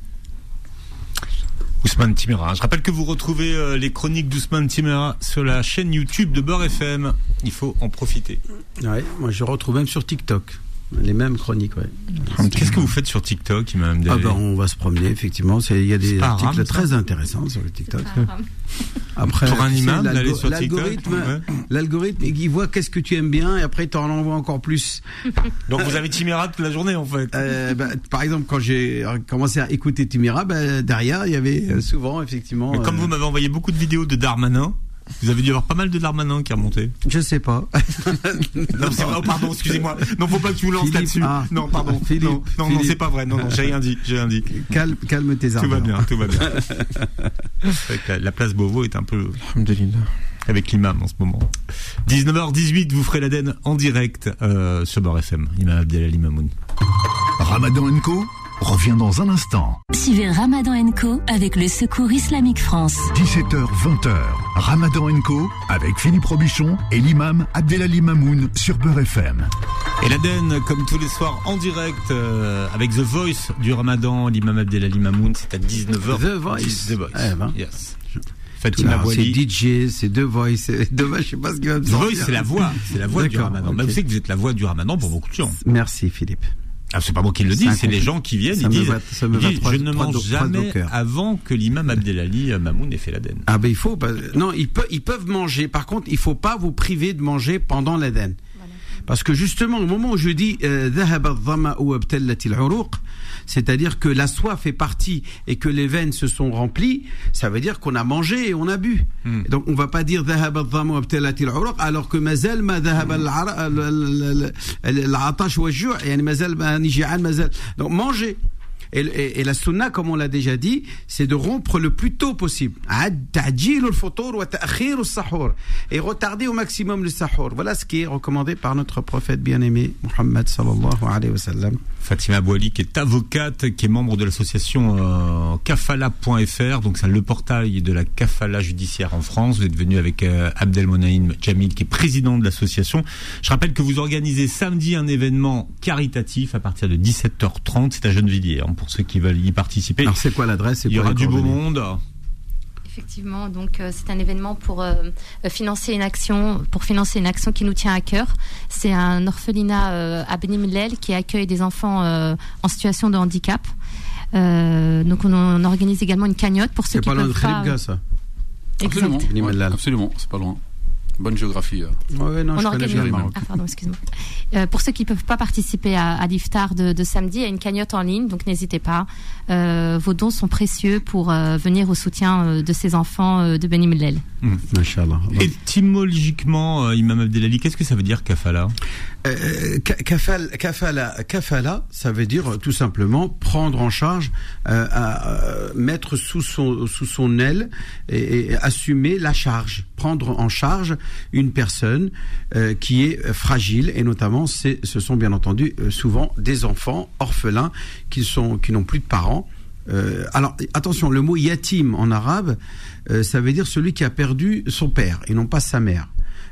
Ousmane Timéra. Je rappelle que vous retrouvez euh, les chroniques d'Ousmane Timéra sur la chaîne YouTube de Beurre F M. Il faut en profiter. Ouais, moi je retrouve même sur TikTok. Les mêmes chroniques, ouais. Qu'est-ce que vous faites sur TikTok, Imam Davé ? Ah ben, on va se promener, effectivement. Il y a des articles haram, très intéressants sur le TikTok. Après, pour un imam d'aller sur l'algorithme, TikTok, ouais. l'algorithme, il voit qu'est-ce que tu aimes bien et après il t'en envoie encore plus. Donc vous avez Timéra toute la journée, en fait. Euh, bah, par exemple, quand j'ai commencé à écouter Timéra, bah, derrière, il y avait souvent, effectivement. Mais comme euh... vous m'avez envoyé beaucoup de vidéos de Darmanin, vous avez dû avoir pas mal de Darmanin qui est remonté. Je sais pas. non, c'est vrai. Oh, pardon, excusez-moi. Non, faut pas que tu vous lances Philippe, là-dessus. Ah, non, pardon. Philippe, non, non, Philippe. non, c'est pas vrai. Non, non, j'ai rien dit. J'ai rien dit. Calme, calme tes ardeurs. Tout va bien, tout va bien. C'est vrai que la, la place Beauvau est un peu. Alhamdulillah. avec l'imam en ce moment. dix-neuf heures dix-huit, vous ferez l'Aden en direct euh, sur Beurre F M. Imam Abdelali Mamoun. Ramadan and Co revient dans un instant. Suivez Ramadan and Co avec le Secours Islamique France. dix-sept heures vingt, Ramadan and Co avec Philippe Robichon et l'imam Abdelali Mamoun sur Beurre F M. Et l'Aden, comme tous les soirs, en direct euh, avec The Voice du Ramadan, l'imam Abdelali Mamoun, c'est à dix-neuf heures. The Voice. The Voice. Eh ben. Yes. Fatima Bouali. C'est D J, c'est The Voice. C'est dommage, je sais pas ce qu'il va me The sortir. Voice, c'est la voix. C'est la voix du Ramadan. Okay. Mais vous savez que vous êtes la voix du Ramadan pour beaucoup de gens. Merci, Philippe. Ah, c'est pas moi qui le dis, c'est, c'est les gens qui viennent, ça ils disent, va, ça me ils disent trois, je ne trois, mange trois, jamais trois avant que l'imam Abdelali Mamoun ait fait l'Aden. Ah ben il faut, bah, non, ils peuvent, ils peuvent manger. Par contre, il faut pas vous priver de manger pendant l'Aden. Parce que justement, au moment où je dis ذهب الظمأ وابتلت العروق, c'est-à-dire que la soif est partie et que les veines se sont remplies, ça veut dire qu'on a mangé et on a bu. Hmm. Donc on va pas dire ذهب الظمأ وابتلت العروق alors que مازال ما ذهب العطش والجوع, يعني مازال ماني جيعان مازال. Donc manger. Et, et, et la sunna, comme on l'a déjà dit, c'est de rompre le plus tôt possible. Et retarder au maximum le sahur. Voilà ce qui est recommandé par notre prophète bien-aimé, Muhammad sallallahu alayhi wa sallam. Fatima Bouali, qui est avocate, qui est membre de l'association euh, kafala point f r, donc c'est le portail de la kafala judiciaire en France. Vous êtes venu avec euh, Abdelmonaïm Jamil, qui est président de l'association. Je rappelle que vous organisez samedi un événement caritatif à partir de dix-sept heures trente. C'est à Gennevilliers, hein, pour ceux qui veulent y participer. Alors c'est quoi l'adresse? C'est Il y aura du beau monde. Effectivement, donc euh, c'est un événement pour euh, financer une action, pour financer une action qui nous tient à cœur. C'est un orphelinat euh, à Beni Mellel qui accueille des enfants euh, en situation de handicap. Euh, donc on, on organise également une cagnotte pour ceux c'est qui peuvent pas. C'est pas loin de Khalibga, ça. Absolument, ouais, absolument, c'est pas loin. Bonne géographie. Ouais, non, on je organise... connais bien le ah, pardon, excuse-moi. Euh, pour ceux qui ne peuvent pas participer à, à l'iftar de, de samedi, il y a une cagnotte en ligne, donc n'hésitez pas. Euh, vos dons sont précieux pour euh, venir au soutien euh, de ces enfants euh, de Beni Mellel. Mmh. Machallah. Étymologiquement, euh, Imam Abdelali, qu'est-ce que ça veut dire kafala? euh, kafala, kafala, kafala, ça veut dire tout simplement prendre en charge, euh, à, euh, mettre sous son sous son aile et, et assumer la charge, prendre en charge une personne euh, qui est fragile, et notamment c'est, ce sont bien entendu euh, souvent des enfants orphelins qui sont qui n'ont plus de parents. Euh, alors attention, le mot yatim en arabe, euh, ça veut dire celui qui a perdu son père et non pas sa mère.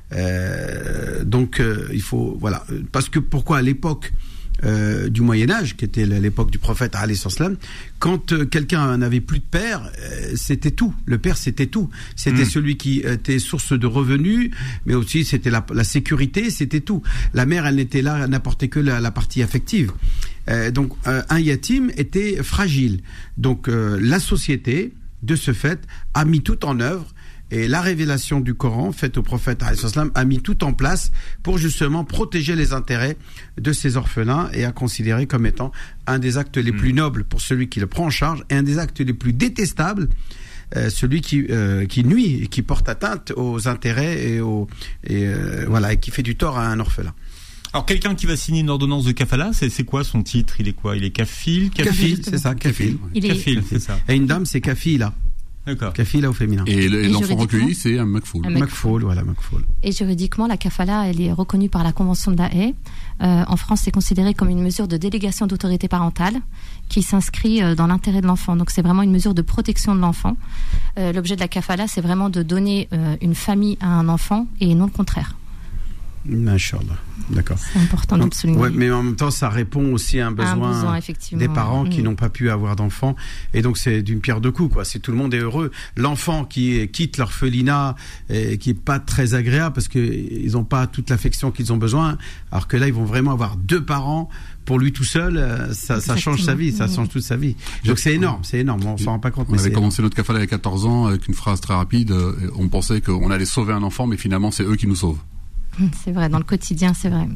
Euh, donc euh, il faut, voilà, parce que pourquoi à l'époque Euh, du Moyen-Âge, qui était l'époque du prophète alayhi salam, quand euh, quelqu'un n'avait plus de père, euh, c'était tout. Le père, c'était tout. C'était mmh. celui qui était source de revenus, mais aussi c'était la, la sécurité, c'était tout. La mère, elle n'était là, elle n'apportait que la, la partie affective. Euh, donc, euh, un yatim était fragile. Donc, euh, la société, de ce fait, a mis tout en œuvre. Et la révélation du Coran faite au prophète alayhi salam a mis tout en place pour justement protéger les intérêts de ces orphelins et à considérer comme étant un des actes les mmh. plus nobles pour celui qui le prend en charge et un des actes les plus détestables, euh, celui qui euh, qui nuit et qui porte atteinte aux intérêts et aux et euh, voilà et qui fait du tort à un orphelin. Alors quelqu'un qui va signer une ordonnance de kafala, c'est, c'est quoi son titre? Il est quoi? Il est kafil? Kafil, c'est ça, kafil. Il est... Kafil, c'est ça. Et une dame, c'est kafila. D'accord. Kafila au féminin. Et, le, et l'enfant recueilli, c'est un makfoul. Un makfoul, voilà, makfoul. Et juridiquement, la kafala, elle est reconnue par la Convention de la Haye. Euh, en France, c'est considéré comme une mesure de délégation d'autorité parentale qui s'inscrit euh, dans l'intérêt de l'enfant. Donc, c'est vraiment une mesure de protection de l'enfant. Euh, l'objet de la kafala, c'est vraiment de donner euh, une famille à un enfant et non le contraire. Machallah, d'accord. C'est important de souligner. Ouais, mais en même temps, ça répond aussi à un besoin, un besoin des parents qui mmh. n'ont pas pu avoir d'enfants. Et donc, c'est d'une pierre deux coups, quoi. C'est tout le monde est heureux. L'enfant qui quitte l'orphelinat, et qui est pas très agréable parce que ils n'ont pas toute l'affection qu'ils ont besoin. Alors que là, ils vont vraiment avoir deux parents. Pour lui tout seul, ça, ça change sa vie, ça change toute sa vie. Donc c'est énorme, c'est énorme. On s'en rend pas compte. On avait commencé notre kafala il y a quatorze ans avec une phrase très rapide. On pensait qu'on allait sauver un enfant, mais finalement, c'est eux qui nous sauvent. C'est vrai, dans le quotidien, c'est vrai.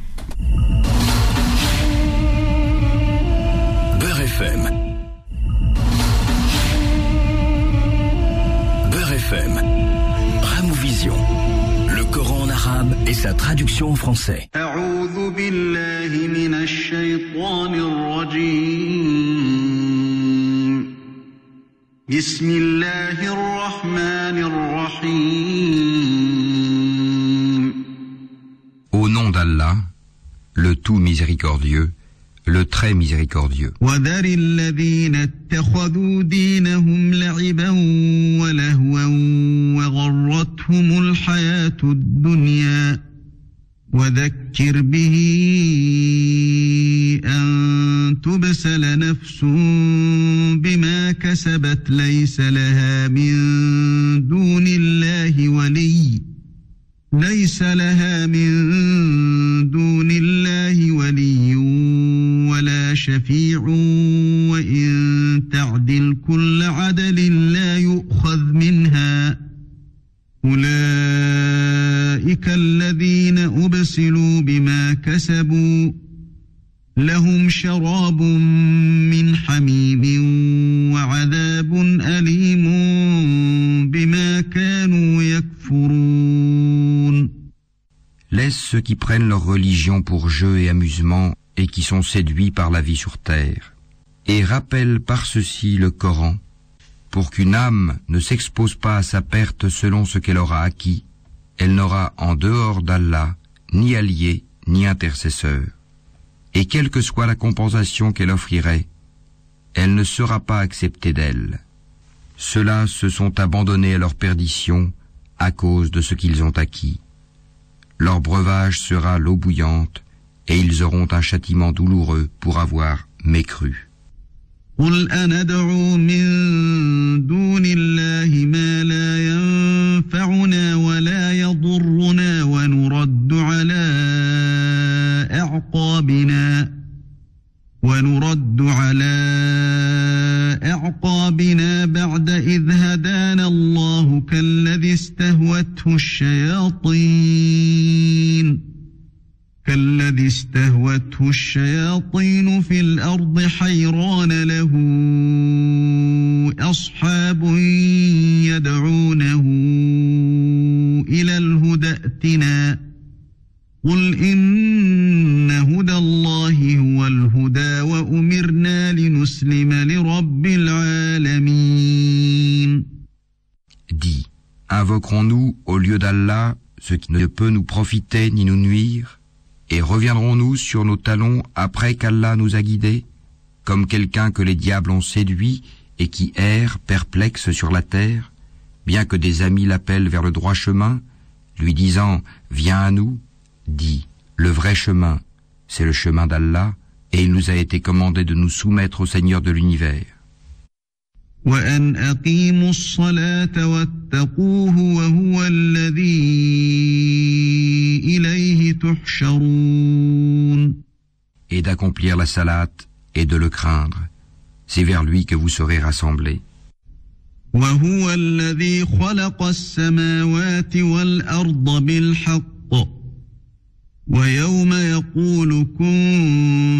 Beurre F M. Beurre F M. Ramouvision. Le Coran en arabe et sa traduction en français. أعوذ بالله من الشيطان الرجيم. بسم الله الرحمن الرحيم. Au nom d'Allah, le tout miséricordieux, le très miséricordieux. وذر الذين اتخذوا دينهم لعبا ولهوا وغرتهم الحياة الدنيا وذكر به أن تبسل نفس بما كسبت ليس لها من دون الله ولي ليس لها من دون الله ولي ولا شفيع وإن تعدل كل عدل لا يؤخذ منها أولئك الذين أبسلوا بما كسبوا لهم شراب من حميم وعذاب أليم بما كانوا يكفرون. Laisse ceux qui prennent leur religion pour jeu et amusement et qui sont séduits par la vie sur terre. Et rappelle par ceci le Coran, pour qu'une âme ne s'expose pas à sa perte selon ce qu'elle aura acquis. Elle n'aura en dehors d'Allah ni allié ni intercesseur. Et quelle que soit la compensation qu'elle offrirait, elle ne sera pas acceptée d'elle. Ceux-là se sont abandonnés à leur perdition à cause de ce qu'ils ont acquis. Leur breuvage sera l'eau bouillante, et ils auront un châtiment douloureux pour avoir mécru. قل أندعو من دون الله ما لا ينفعنا ولا يضرنا ونرد على أعقابنا ونرد على أعقابنا بعد إذ هدانا الله كالذي استهوته الشياطين كالذي استهوته الشياطين في الأرض حيران له أصحاب يدعونه إلى الهدى ائتنا قل إن هدى الله هو الهدى وأمرنا لنسلم لرب العالمين. Dis, invoquerons-nous au lieu d'Allah ce qui ne peut nous profiter ni nous nuire? Et reviendrons-nous sur nos talons après qu'Allah nous a guidés, comme quelqu'un que les diables ont séduit et qui erre perplexe sur la terre, bien que des amis l'appellent vers le droit chemin, lui disant « Viens à nous », dit « Le vrai chemin, c'est le chemin d'Allah, et il nous a été commandé de nous soumettre au Seigneur de l'univers. » وأن أقيموا الصلاة واتقوه وهو الذي إليه تحشرون. Et d'accomplir la salate et de le craindre, c'est vers lui que vous serez rassemblés. وهو الذي خلق السماوات والأرض بالحق ويوم يقول كن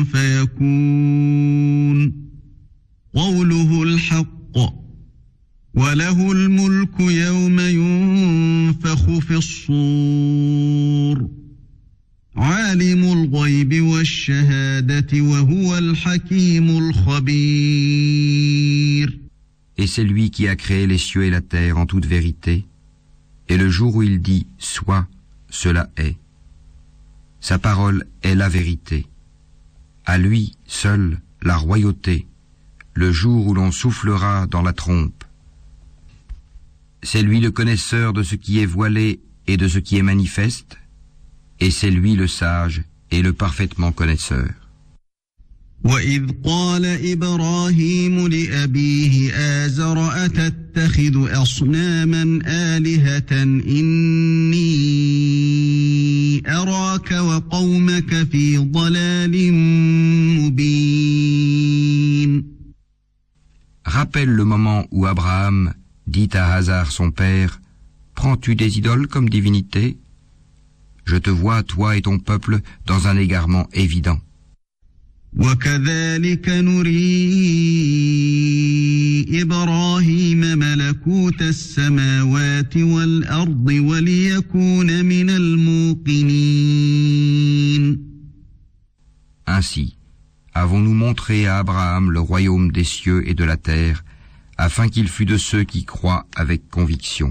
فيكون قوله الحق وله الملك يوم ينفخ في الصور عالم الغيب والشهادة وهو الحكيم الخبير. Et c'est lui qui a créé les cieux et la terre en toute vérité, et le jour où il dit « Sois », cela est. Sa parole est la vérité. À lui seul la royauté, le jour où l'on soufflera dans la trompe. C'est lui le connaisseur de ce qui est voilé et de ce qui est manifeste, et c'est lui le sage et le parfaitement connaisseur. وَإِذْ قَالَ إِبْرَاهِيمُ لِأَبِيهِ آزَرَ أَتَتَّخِذُ أَصْنَامًا آلِهَةً إِنِّي أَرَاكَ وَقَوْمَكَ فِي ضَلَالٍ مُبِينٍ. Rappelle le moment où Abraham dit à Hazar son père, « Prends-tu des idoles comme divinité ? Je te vois, toi et ton peuple, dans un égarement évident. » وكذلك نري إبراهيم ملكوت السماوات والأرض وليكون من الموقنين. Ainsi, avons-nous montré à Abraham le royaume des cieux et de la terre, afin qu'il fût de ceux qui croient avec conviction.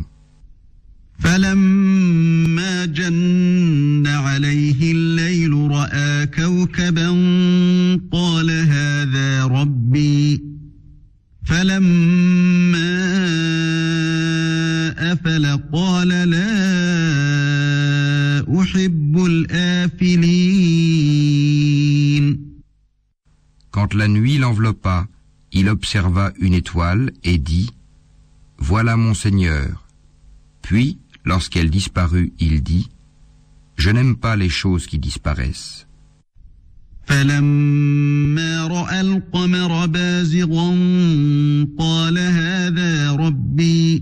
فلما جن عليه الليل رأى كوكبا قال هذا ربي فلما أفل قال لا أحب الآفلين. Quand la nuit l'enveloppa, il observa une étoile et dit « Voilà mon Seigneur ». Puis, lorsqu'elle disparut, il dit « Je n'aime pas les choses qui disparaissent ». فلما رأى القمر بازغا قال هذا ربي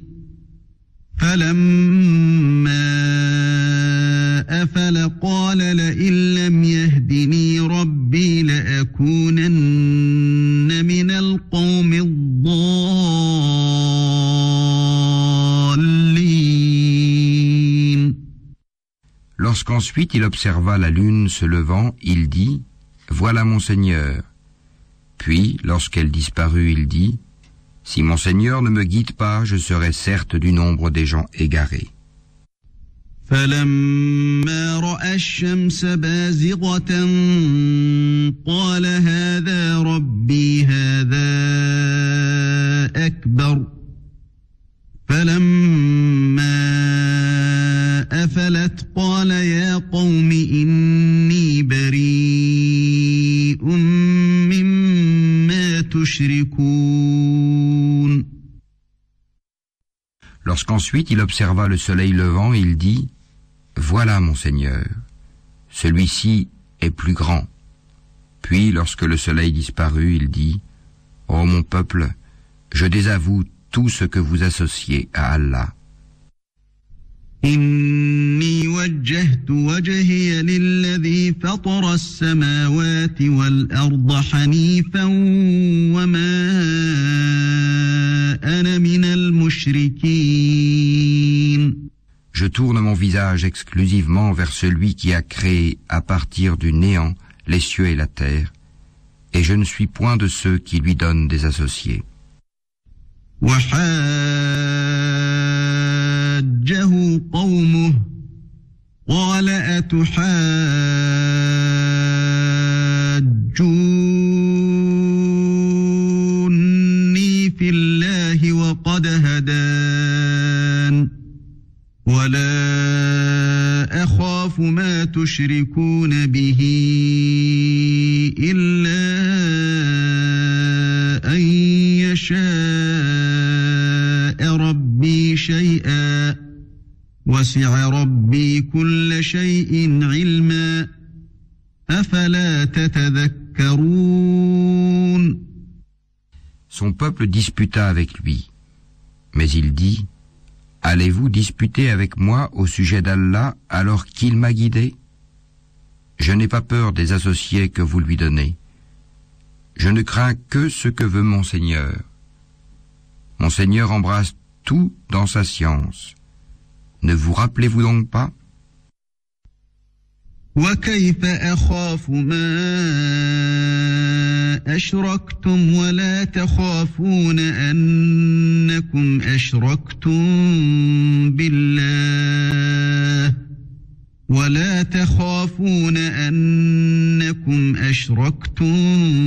فلما أفل قال لئن لم يهدني ربي لأكونن من القوم الضالين. Lorsqu'ensuite il observa la lune se levant, il dit « Voilà mon Seigneur ». Puis, lorsqu'elle disparut, il dit « Si mon Seigneur ne me guide pas, je serai certes du nombre des gens égarés. » فلما رأى الشمس بازغة قال هذا ربي هذا أكبر فلما أفلت قال يا قوم إني بريء مما تشركون. Lorsqu'ensuite il observa le soleil levant, il dit « Voilà mon Seigneur, celui-ci est plus grand. » Puis lorsque le soleil disparut, il dit « Ô mon peuple, je désavoue tout ce que vous associez à Allah. » إني وجهت وجهي للذي فطر السماوات والأرض حنيفا وما أنا من المشركين. Je tourne mon visage exclusivement vers celui qui a créé à partir du néant les cieux et la terre, et je ne suis point de ceux qui lui donnent des associés. وحاجه قومه قال أتحاجوني في الله وقد هدان ولا أخاف ما تشركون به إلا أن يشاء ربي شيئا وسع ربي كل شيء علما أفلا تتذكرون. Son peuple disputa avec lui, mais il dit « Allez-vous disputer avec moi au sujet d'Allah alors qu'il m'a guidé ? Je n'ai pas peur des associés que vous lui donnez. Je ne crains que ce que veut mon Seigneur. Mon Seigneur embrasse tout dans sa science. Ne vous rappelez-vous donc pas ? وكيف أخاف ما أشركتم ولا تخافون أنكم أشركتم بالله ولا تخافون أنكم أشركتم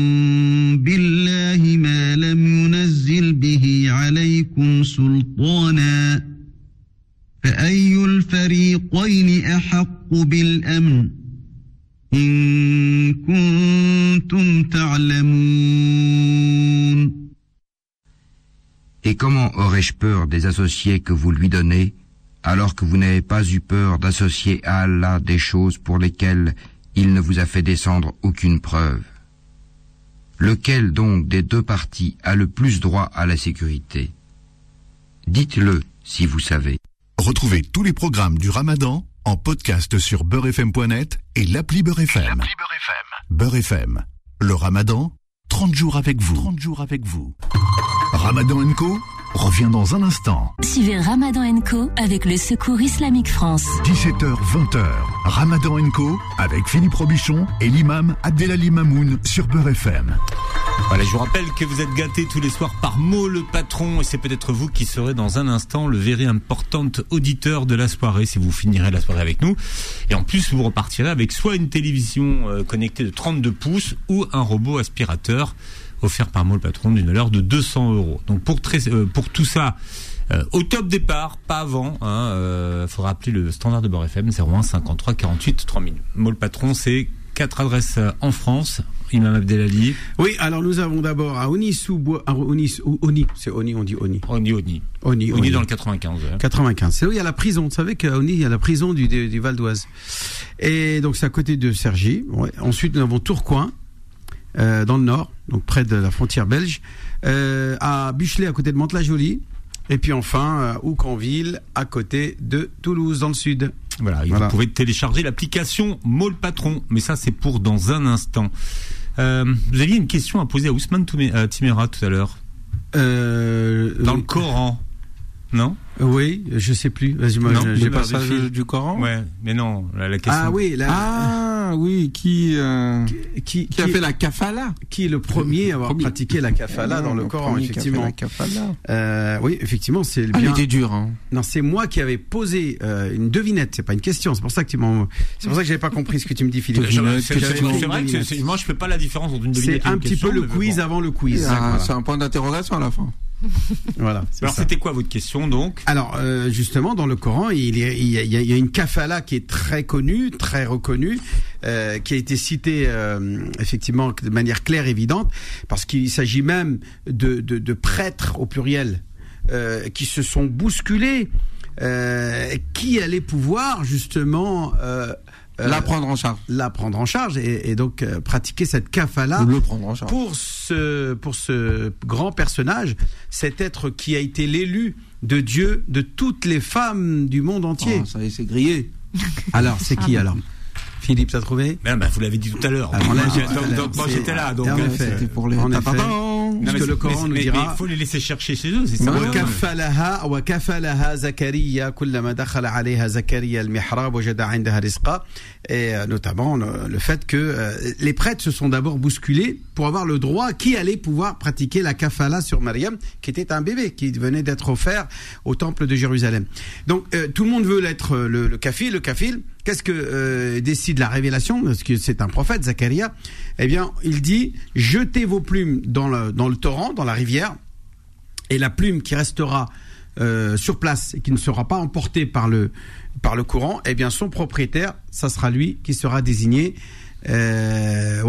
بالله ما لم ينزل به عليكم سلطانا فأي الفريقين أحق بالأمن إن كنتم تعلمون. Et comment aurais-je peur des associés que vous lui donnez, alors que vous n'avez pas eu peur d'associer à Allah des choses pour lesquelles il ne vous a fait descendre aucune preuve? Lequel donc des deux parties a le plus droit à la sécurité? Dites-le si vous savez. Retrouvez tous les programmes du Ramadan en podcast sur beurre f m point net et l'appli Beurre F M. Beurre F M, le Ramadan, trente jours avec vous. trente jours avec vous. Ramadan and Co revient dans un instant. Suivez Ramadan and Co avec le Secours Islamique France. dix-sept heures vingt. Ramadan and Co avec Philippe Robichon et l'imam Abdelali Mamoun sur Beurre F M. Voilà, je vous rappelle que vous êtes gâtés tous les soirs par Mo le patron, et c'est peut-être vous qui serez dans un instant le very important auditeur de la soirée si vous finirez la soirée avec nous. Et en plus, vous repartirez avec soit une télévision euh, connectée de trente-deux pouces ou un robot aspirateur offert par Mo le patron d'une valeur de deux cents euros. Donc pour, très, euh, pour tout ça, euh, au top départ, pas avant, il hein, euh, faudra appeler le standard de Beurre F M zéro un cinquante-trois quarante-huit trois mille. Mo le patron, c'est quatre adresses en France. Imam Abdelali. Oui, alors nous avons d'abord à Oni sous Bois, à Oni, ou Oni, c'est Oni, on dit Oni. Oni, Oni. Oni, Oni, Oni dans le quatre-vingt-quinze. Ouais. quatre-vingt-quinze. C'est où il y a la prison. Vous savez qu'à Oni, il y a la prison du, du, du Val d'Oise. Et donc c'est à côté de Cergy. Ouais. Ensuite, nous avons Tourcoing, euh, dans le nord, donc près de la frontière belge. Euh, à Buchelet, à côté de Mantes-la-Jolie. Et puis enfin, à Oucanville, à côté de Toulouse, dans le sud. Voilà, et voilà. Vous pouvez télécharger l'application Mo le patron. Mais ça, c'est pour dans un instant. Euh, vous aviez une question à poser à Ousmane Timera tout à l'heure. Euh, Dans le Coran, non ? Oui, je sais plus. Vas-y, moi, non, j'ai le passage du, du Coran. Ouais, mais non, la, la question. Ah oui, la... ah oui, qui euh, qui, qui, qui a fait la kafala, qui est le premier à avoir premier. pratiqué la kafala dans le, le Coran, effectivement. La kafala. Euh, oui, effectivement, c'est ah, bien. Elle était dur, hein. Non, c'est moi qui avais posé euh, une devinette. C'est pas une question. C'est pour ça que tu m'en. C'est pour ça que j'avais pas compris ce que tu me dis, Philippe. C'est vrai que c'est, moi je fais pas la différence entre une devinette et une question. C'est un petit peu le quiz bon. avant le quiz. Ah, voilà. C'est un point d'interrogation à la fin. Voilà. Alors ça. C'était quoi votre question donc ? Alors euh, justement dans le Coran il y, a, il, y a, il y a une kafala qui est très connue, très reconnue, euh, qui a été citée euh, effectivement de manière claire et évidente, parce qu'il s'agit même de, de, de prêtres au pluriel euh, qui se sont bousculés, euh, qui allaient pouvoir justement euh, Euh, la prendre en charge, la prendre en charge et, et donc euh, pratiquer cette kafala le prendre en charge. pour ce pour ce grand personnage, cet être qui a été l'élu de Dieu de toutes les femmes du monde entier. Oh, ça y est, c'est grillé. Alors c'est qui alors? Philippe, t'as trouvé? Ben, ben, vous l'avez dit tout à l'heure. Alors, moi, là, j'ai, donc, donc, moi j'étais là. Donc, en effet, c'était pour les. En effet, parce que le Coran nous dira. Il faut les laisser chercher chez eux, c'est ça. وكفلها وكفلها زكريا كلما دخل عليها زكريا المحراب وجد عندها رزقا. Et notamment le, le fait que euh, les prêtres se sont d'abord bousculés pour avoir le droit qui allait pouvoir pratiquer la kafala sur Maryam, qui était un bébé qui venait d'être offert au temple de Jérusalem. Donc euh, tout le monde veut l'être le, le kafil, le kafil. Qu'est-ce que euh, décide la révélation? Parce que c'est un prophète, Zacharia. Eh bien, il dit jetez vos plumes dans le dans le torrent, dans la rivière, et la plume qui restera euh, sur place et qui ne sera pas emportée par le par le courant, eh bien son propriétaire, ça sera lui qui sera désigné. Euh,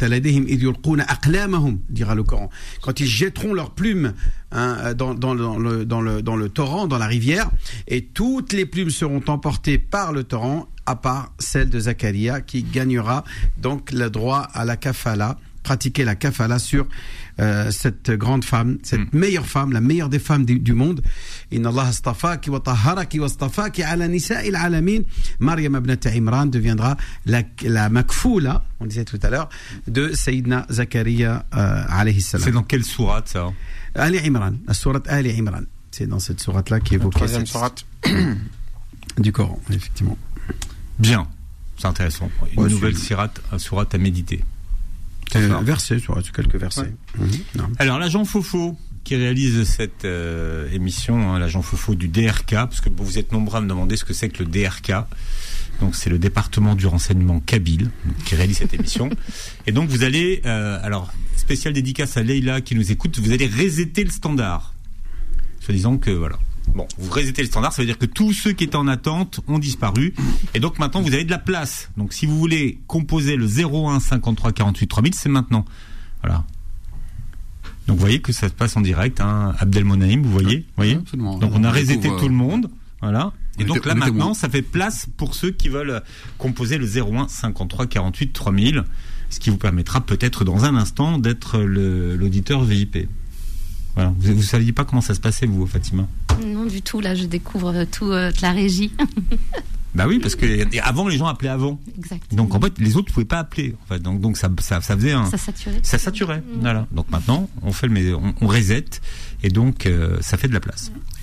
dira le Coran. Quand ils jetteront leurs plumes hein, dans, dans, dans, le, dans, le, dans le torrent, dans la rivière, et toutes les plumes seront emportées par le torrent, à part celle de Zacharia, qui gagnera donc le droit à la kafala, pratiquer la kafala sur euh, cette grande femme, cette mm. meilleure femme, la meilleure des femmes du, du monde. Inna Allah astafaki wa tahharaki wa astafaki ala nisa'il alamin. Maryam ibn Imran deviendra la, la makfoula, on disait tout à l'heure, de Sayyidina Zakaria euh, alayhi salam. C'est dans quelle sourate ça? Ali Imran, la sourate Ali Imran. C'est dans cette sourate là qui évoque la troisième sourate du Coran, effectivement. Bien, c'est intéressant. Une ouais, nouvelle sourate, sourate à méditer. Euh, versets, sur quelques versets. Ouais. Mmh, alors l'agent Fofo qui réalise cette euh, émission, hein, l'agent Fofo du D R K, parce que bon, vous êtes nombreux à me demander ce que c'est que le D R K. Donc c'est le département du renseignement kabyle qui réalise cette émission. Et donc vous allez, euh, alors spécial dédicace à Leïla qui nous écoute, vous allez resetter le standard, soit disant que voilà. Bon, vous resettez le standard, ça veut dire que tous ceux qui étaient en attente ont disparu. Et donc maintenant, vous avez de la place. Donc si vous voulez composer le zéro un cinquante-trois quarante-huit trois mille, c'est maintenant. Voilà. Donc vous voyez que ça se passe en direct. Hein. Abdelmonaïm, vous voyez, vous voyez. Absolument. Donc on a reseté tout, tout le monde. Voilà. Et donc là maintenant, bon. ça fait place pour ceux qui veulent composer le zéro un cinquante-trois quarante-huit trois mille, ce qui vous permettra peut-être dans un instant d'être le, l'auditeur V I P. Voilà. Vous ne saviez pas comment ça se passait, vous, Fatima? Non, du tout. Là, je découvre tout euh, la régie. Bah oui, parce que avant les gens appelaient avant. Exactement. Donc en fait, les autres ne pouvaient pas appeler. En fait. Donc, donc ça, ça, ça faisait un. Ça saturait. Ça saturait. Mmh. Voilà. Donc maintenant, on fait le, on, on reset et donc euh, ça fait de la place.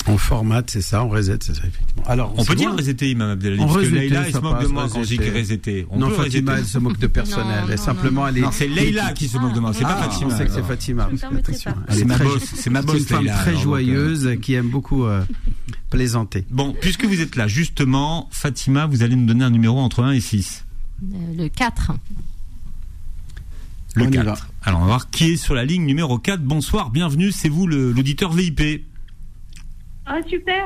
On formate, c'est ça, on reset, c'est ça, effectivement. Alors, on peut loin. dire resetter, Imam Abdelali, On parce resetter, que Leïla, elle ça se moque passe, de moi quand je dis resetter. resetter. On non, peut Fatima, resetter. elle se moque de personnel. Non, elle, non, simplement, non. elle est. Non, c'est Leïla qui se moque de moi, c'est ah, pas Fatima. Je sais que c'est Fatima. Je ne permettrai pas. Elle C'est est ma très- boss, c'est ma boss, une femme Leïla, très alors, donc, joyeuse, qui aime beaucoup euh, plaisanter. Bon, puisque vous êtes là, justement, Fatima, vous allez nous donner un numéro entre un et six. Euh, le quatre. Le On y quatre. va. Alors, on va voir qui est sur la ligne numéro quatre. Bonsoir, bienvenue, c'est vous le- l'auditeur V I P. Ah, super.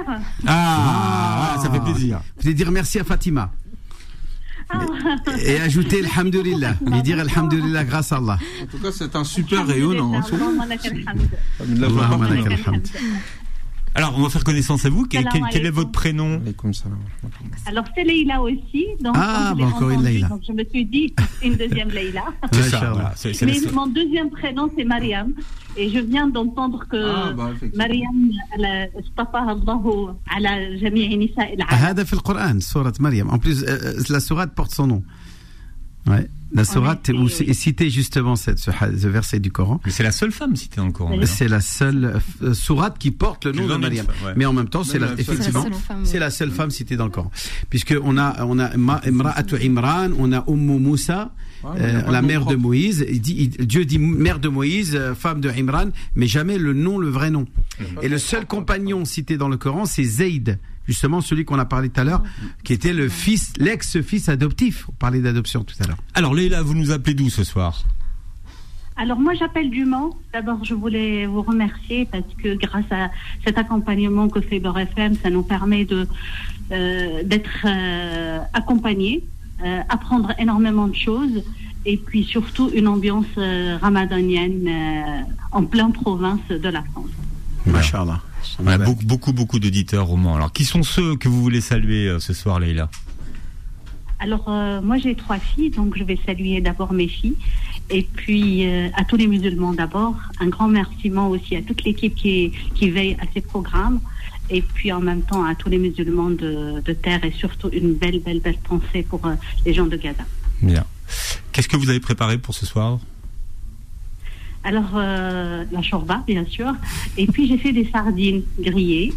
Ah, ça fait plaisir. Vous voulez dire merci à Fatima. Ah. Et ajouter Alhamdulillah. Et dire Alhamdulillah grâce à Allah. En tout cas, c'est un super rayonnement. hein. Allahumma lakal hamd. Allahumma lakal hamd. Alors, on va faire connaissance à vous. Quel, Salam quel- quel est alaikum. votre prénom? Alaykoum salam. Alors, c'est Leïla aussi. Donc, Ah, quand je l'ai bah, encore une entendu, Leïla. donc je me suis dit, une deuxième Leïla. C'est Ouais, ça, Inch'Allah. voilà. C'est- c'est la Mais seule. mon deuxième prénom, c'est Mariam. Et je viens d'entendre que Ah, bah, effectivement. Mariam, elle a- اصطفاها الله على جميع نساء العالم. هذا في القرآن سورة مريم. En plus, euh, la sourate porte son nom. Ouais. La sourate effet, où oui. est cité justement cette, ce, ha- ce verset du Coran. Mais c'est la seule femme citée dans le Coran. Oui. non C'est la seule euh, sourate qui porte le Qui nom de donne une Mariam. femme, ouais. Mais en même temps, c'est Même la, la seule. effectivement, C'est la seule femme, c'est oui. la seule femme citée dans le Coran. Puisque on a, on a Ma- Imra'atu Imran, on a Ummu Moussa, Ah, mais il y a euh, pas de la nom mère de propre. Moïse. Il dit, il- Dieu dit mère de Moïse, euh, femme de Imran, mais jamais le nom, le vrai nom. Et le seul compagnon cité dans le Coran, c'est Zayd, justement celui qu'on a parlé tout à l'heure, qui était le fils, l'ex-fils adoptif. On parlait d'adoption tout à l'heure. Alors, Leïla, vous nous appelez d'où ce soir? Alors moi j'appelle du Mans. D'abord je voulais vous remercier parce que grâce à cet accompagnement que fait Beurre F M, ça nous permet de euh, d'être euh, accompagnés, euh, apprendre énormément de choses et puis surtout une ambiance euh, ramadanienne euh, en pleine province de la France. Masha'Allah. On a beaucoup, beaucoup, beaucoup d'auditeurs au Mans. Alors, qui sont ceux que vous voulez saluer euh, ce soir, Leïla? Alors euh, moi j'ai trois filles, donc je vais saluer d'abord mes filles et puis euh, à tous les musulmans d'abord, un grand remerciement aussi à toute l'équipe qui, qui veille à ces programmes et puis en même temps à tous les musulmans de, de terre et surtout une belle, belle, belle pensée pour euh, les gens de Gaza. Bien. Qu'est-ce que vous avez préparé pour ce soir? Alors euh, la shorba bien sûr et puis j'ai fait des sardines grillées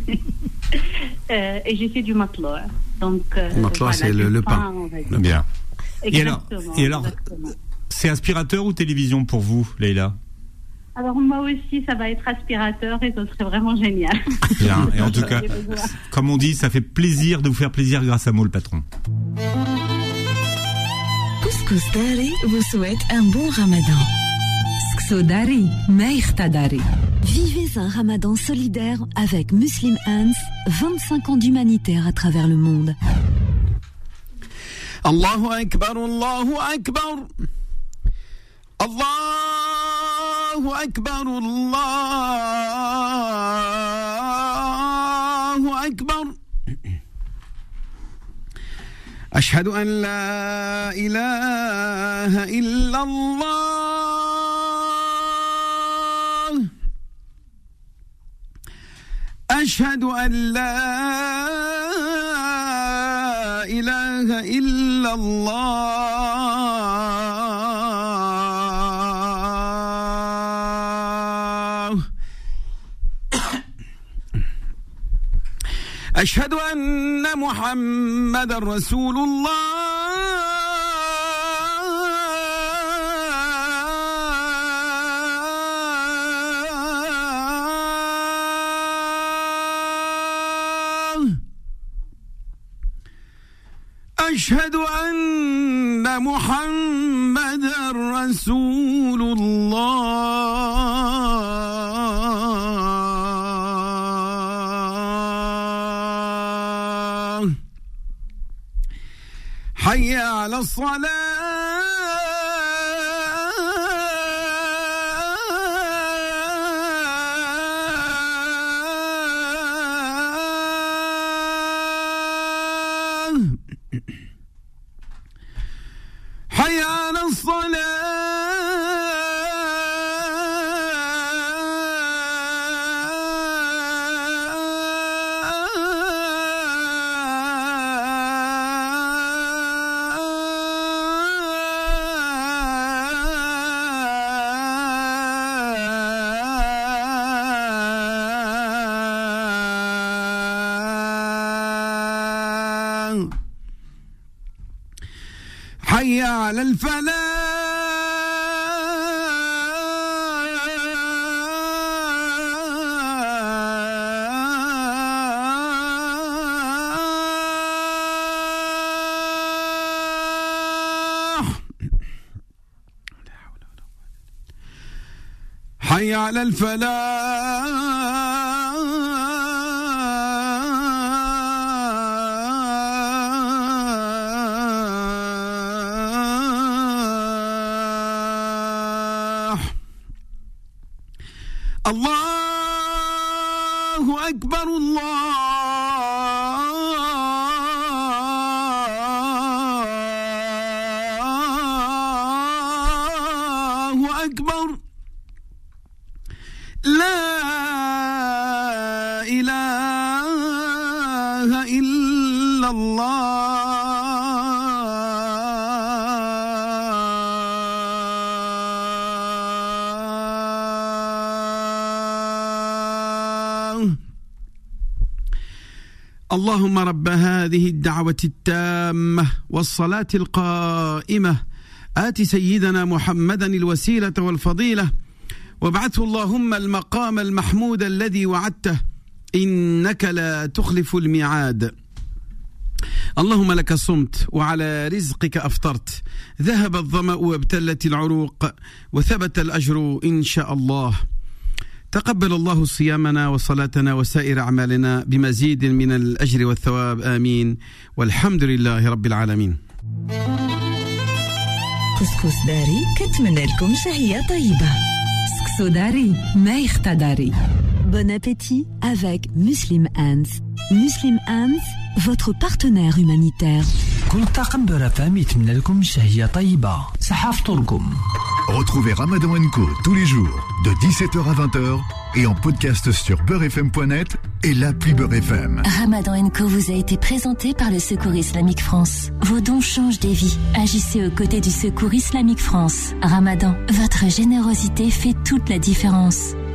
euh, et j'ai fait du matloa. Donc euh, Le matloa, c'est le- du le pain. on va dire. Bien. Et alors, Exactement, et alors exactement. c'est aspirateur ou télévision pour vous, Leïla? Alors moi aussi, ça va être aspirateur et ça serait vraiment génial. Bien. Et en tout cas, J'ai besoin. comme on dit, ça fait plaisir de vous faire plaisir grâce à moi, le patron. Couscous Dari vous souhaite un bon ramadan. Skso Dari, Meirta Dari. Vivez un ramadan solidaire avec Muslim Hands, vingt-cinq ans d'humanitaire à travers le monde. Allahu Akbar, Allahu Akbar. Allahu Akbar, Allahu Akbar. أشهد أن لا إله إلا الله أشهد أن لا إله إلا الله أشهد أن محمد رسول الله أشهد أن محمد رسول الله حي على الصلاة حي على الصلاة حي على الفلاح حي على الفلاح الله أكبر الله أكبر لا إله إلا الله. اللهم رب هذه الدعوة التامة والصلاة القائمة آت سيدنا محمدا الوسيلة والفضيلة وابعثه اللهم المقام المحمود الذي وعدته إنك لا تخلف الميعاد. اللهم لك صمت وعلى رزقك أفطرت، ذهب الظمأ وابتلت العروق وثبت الأجر إن شاء الله. تقبل الله صيامنا وصلاتنا وسائر أعمالنا بمزيد من الأجر والثواب آمين، والحمد لله رب العالمين. كسكس داري كتمنى لكم شهية طيبة. سكسو داري ما يختداري. Bon appétit avec Muslim Hands. Muslim Hands, votre partenaire humanitaire. كل طاقم برفام يتمنى لكم شهية طيبة. صحة فطوركم. Retrouvez Ramadan and Co tous les jours de dix-sept heures à vingt heures et en podcast sur beurre f m point net et l'appli Beurre F M. Ramadan and Co vous a été présenté par le Secours Islamique France. Vos dons changent des vies. Agissez aux côtés du Secours Islamique France. Ramadan, votre générosité fait toute la différence.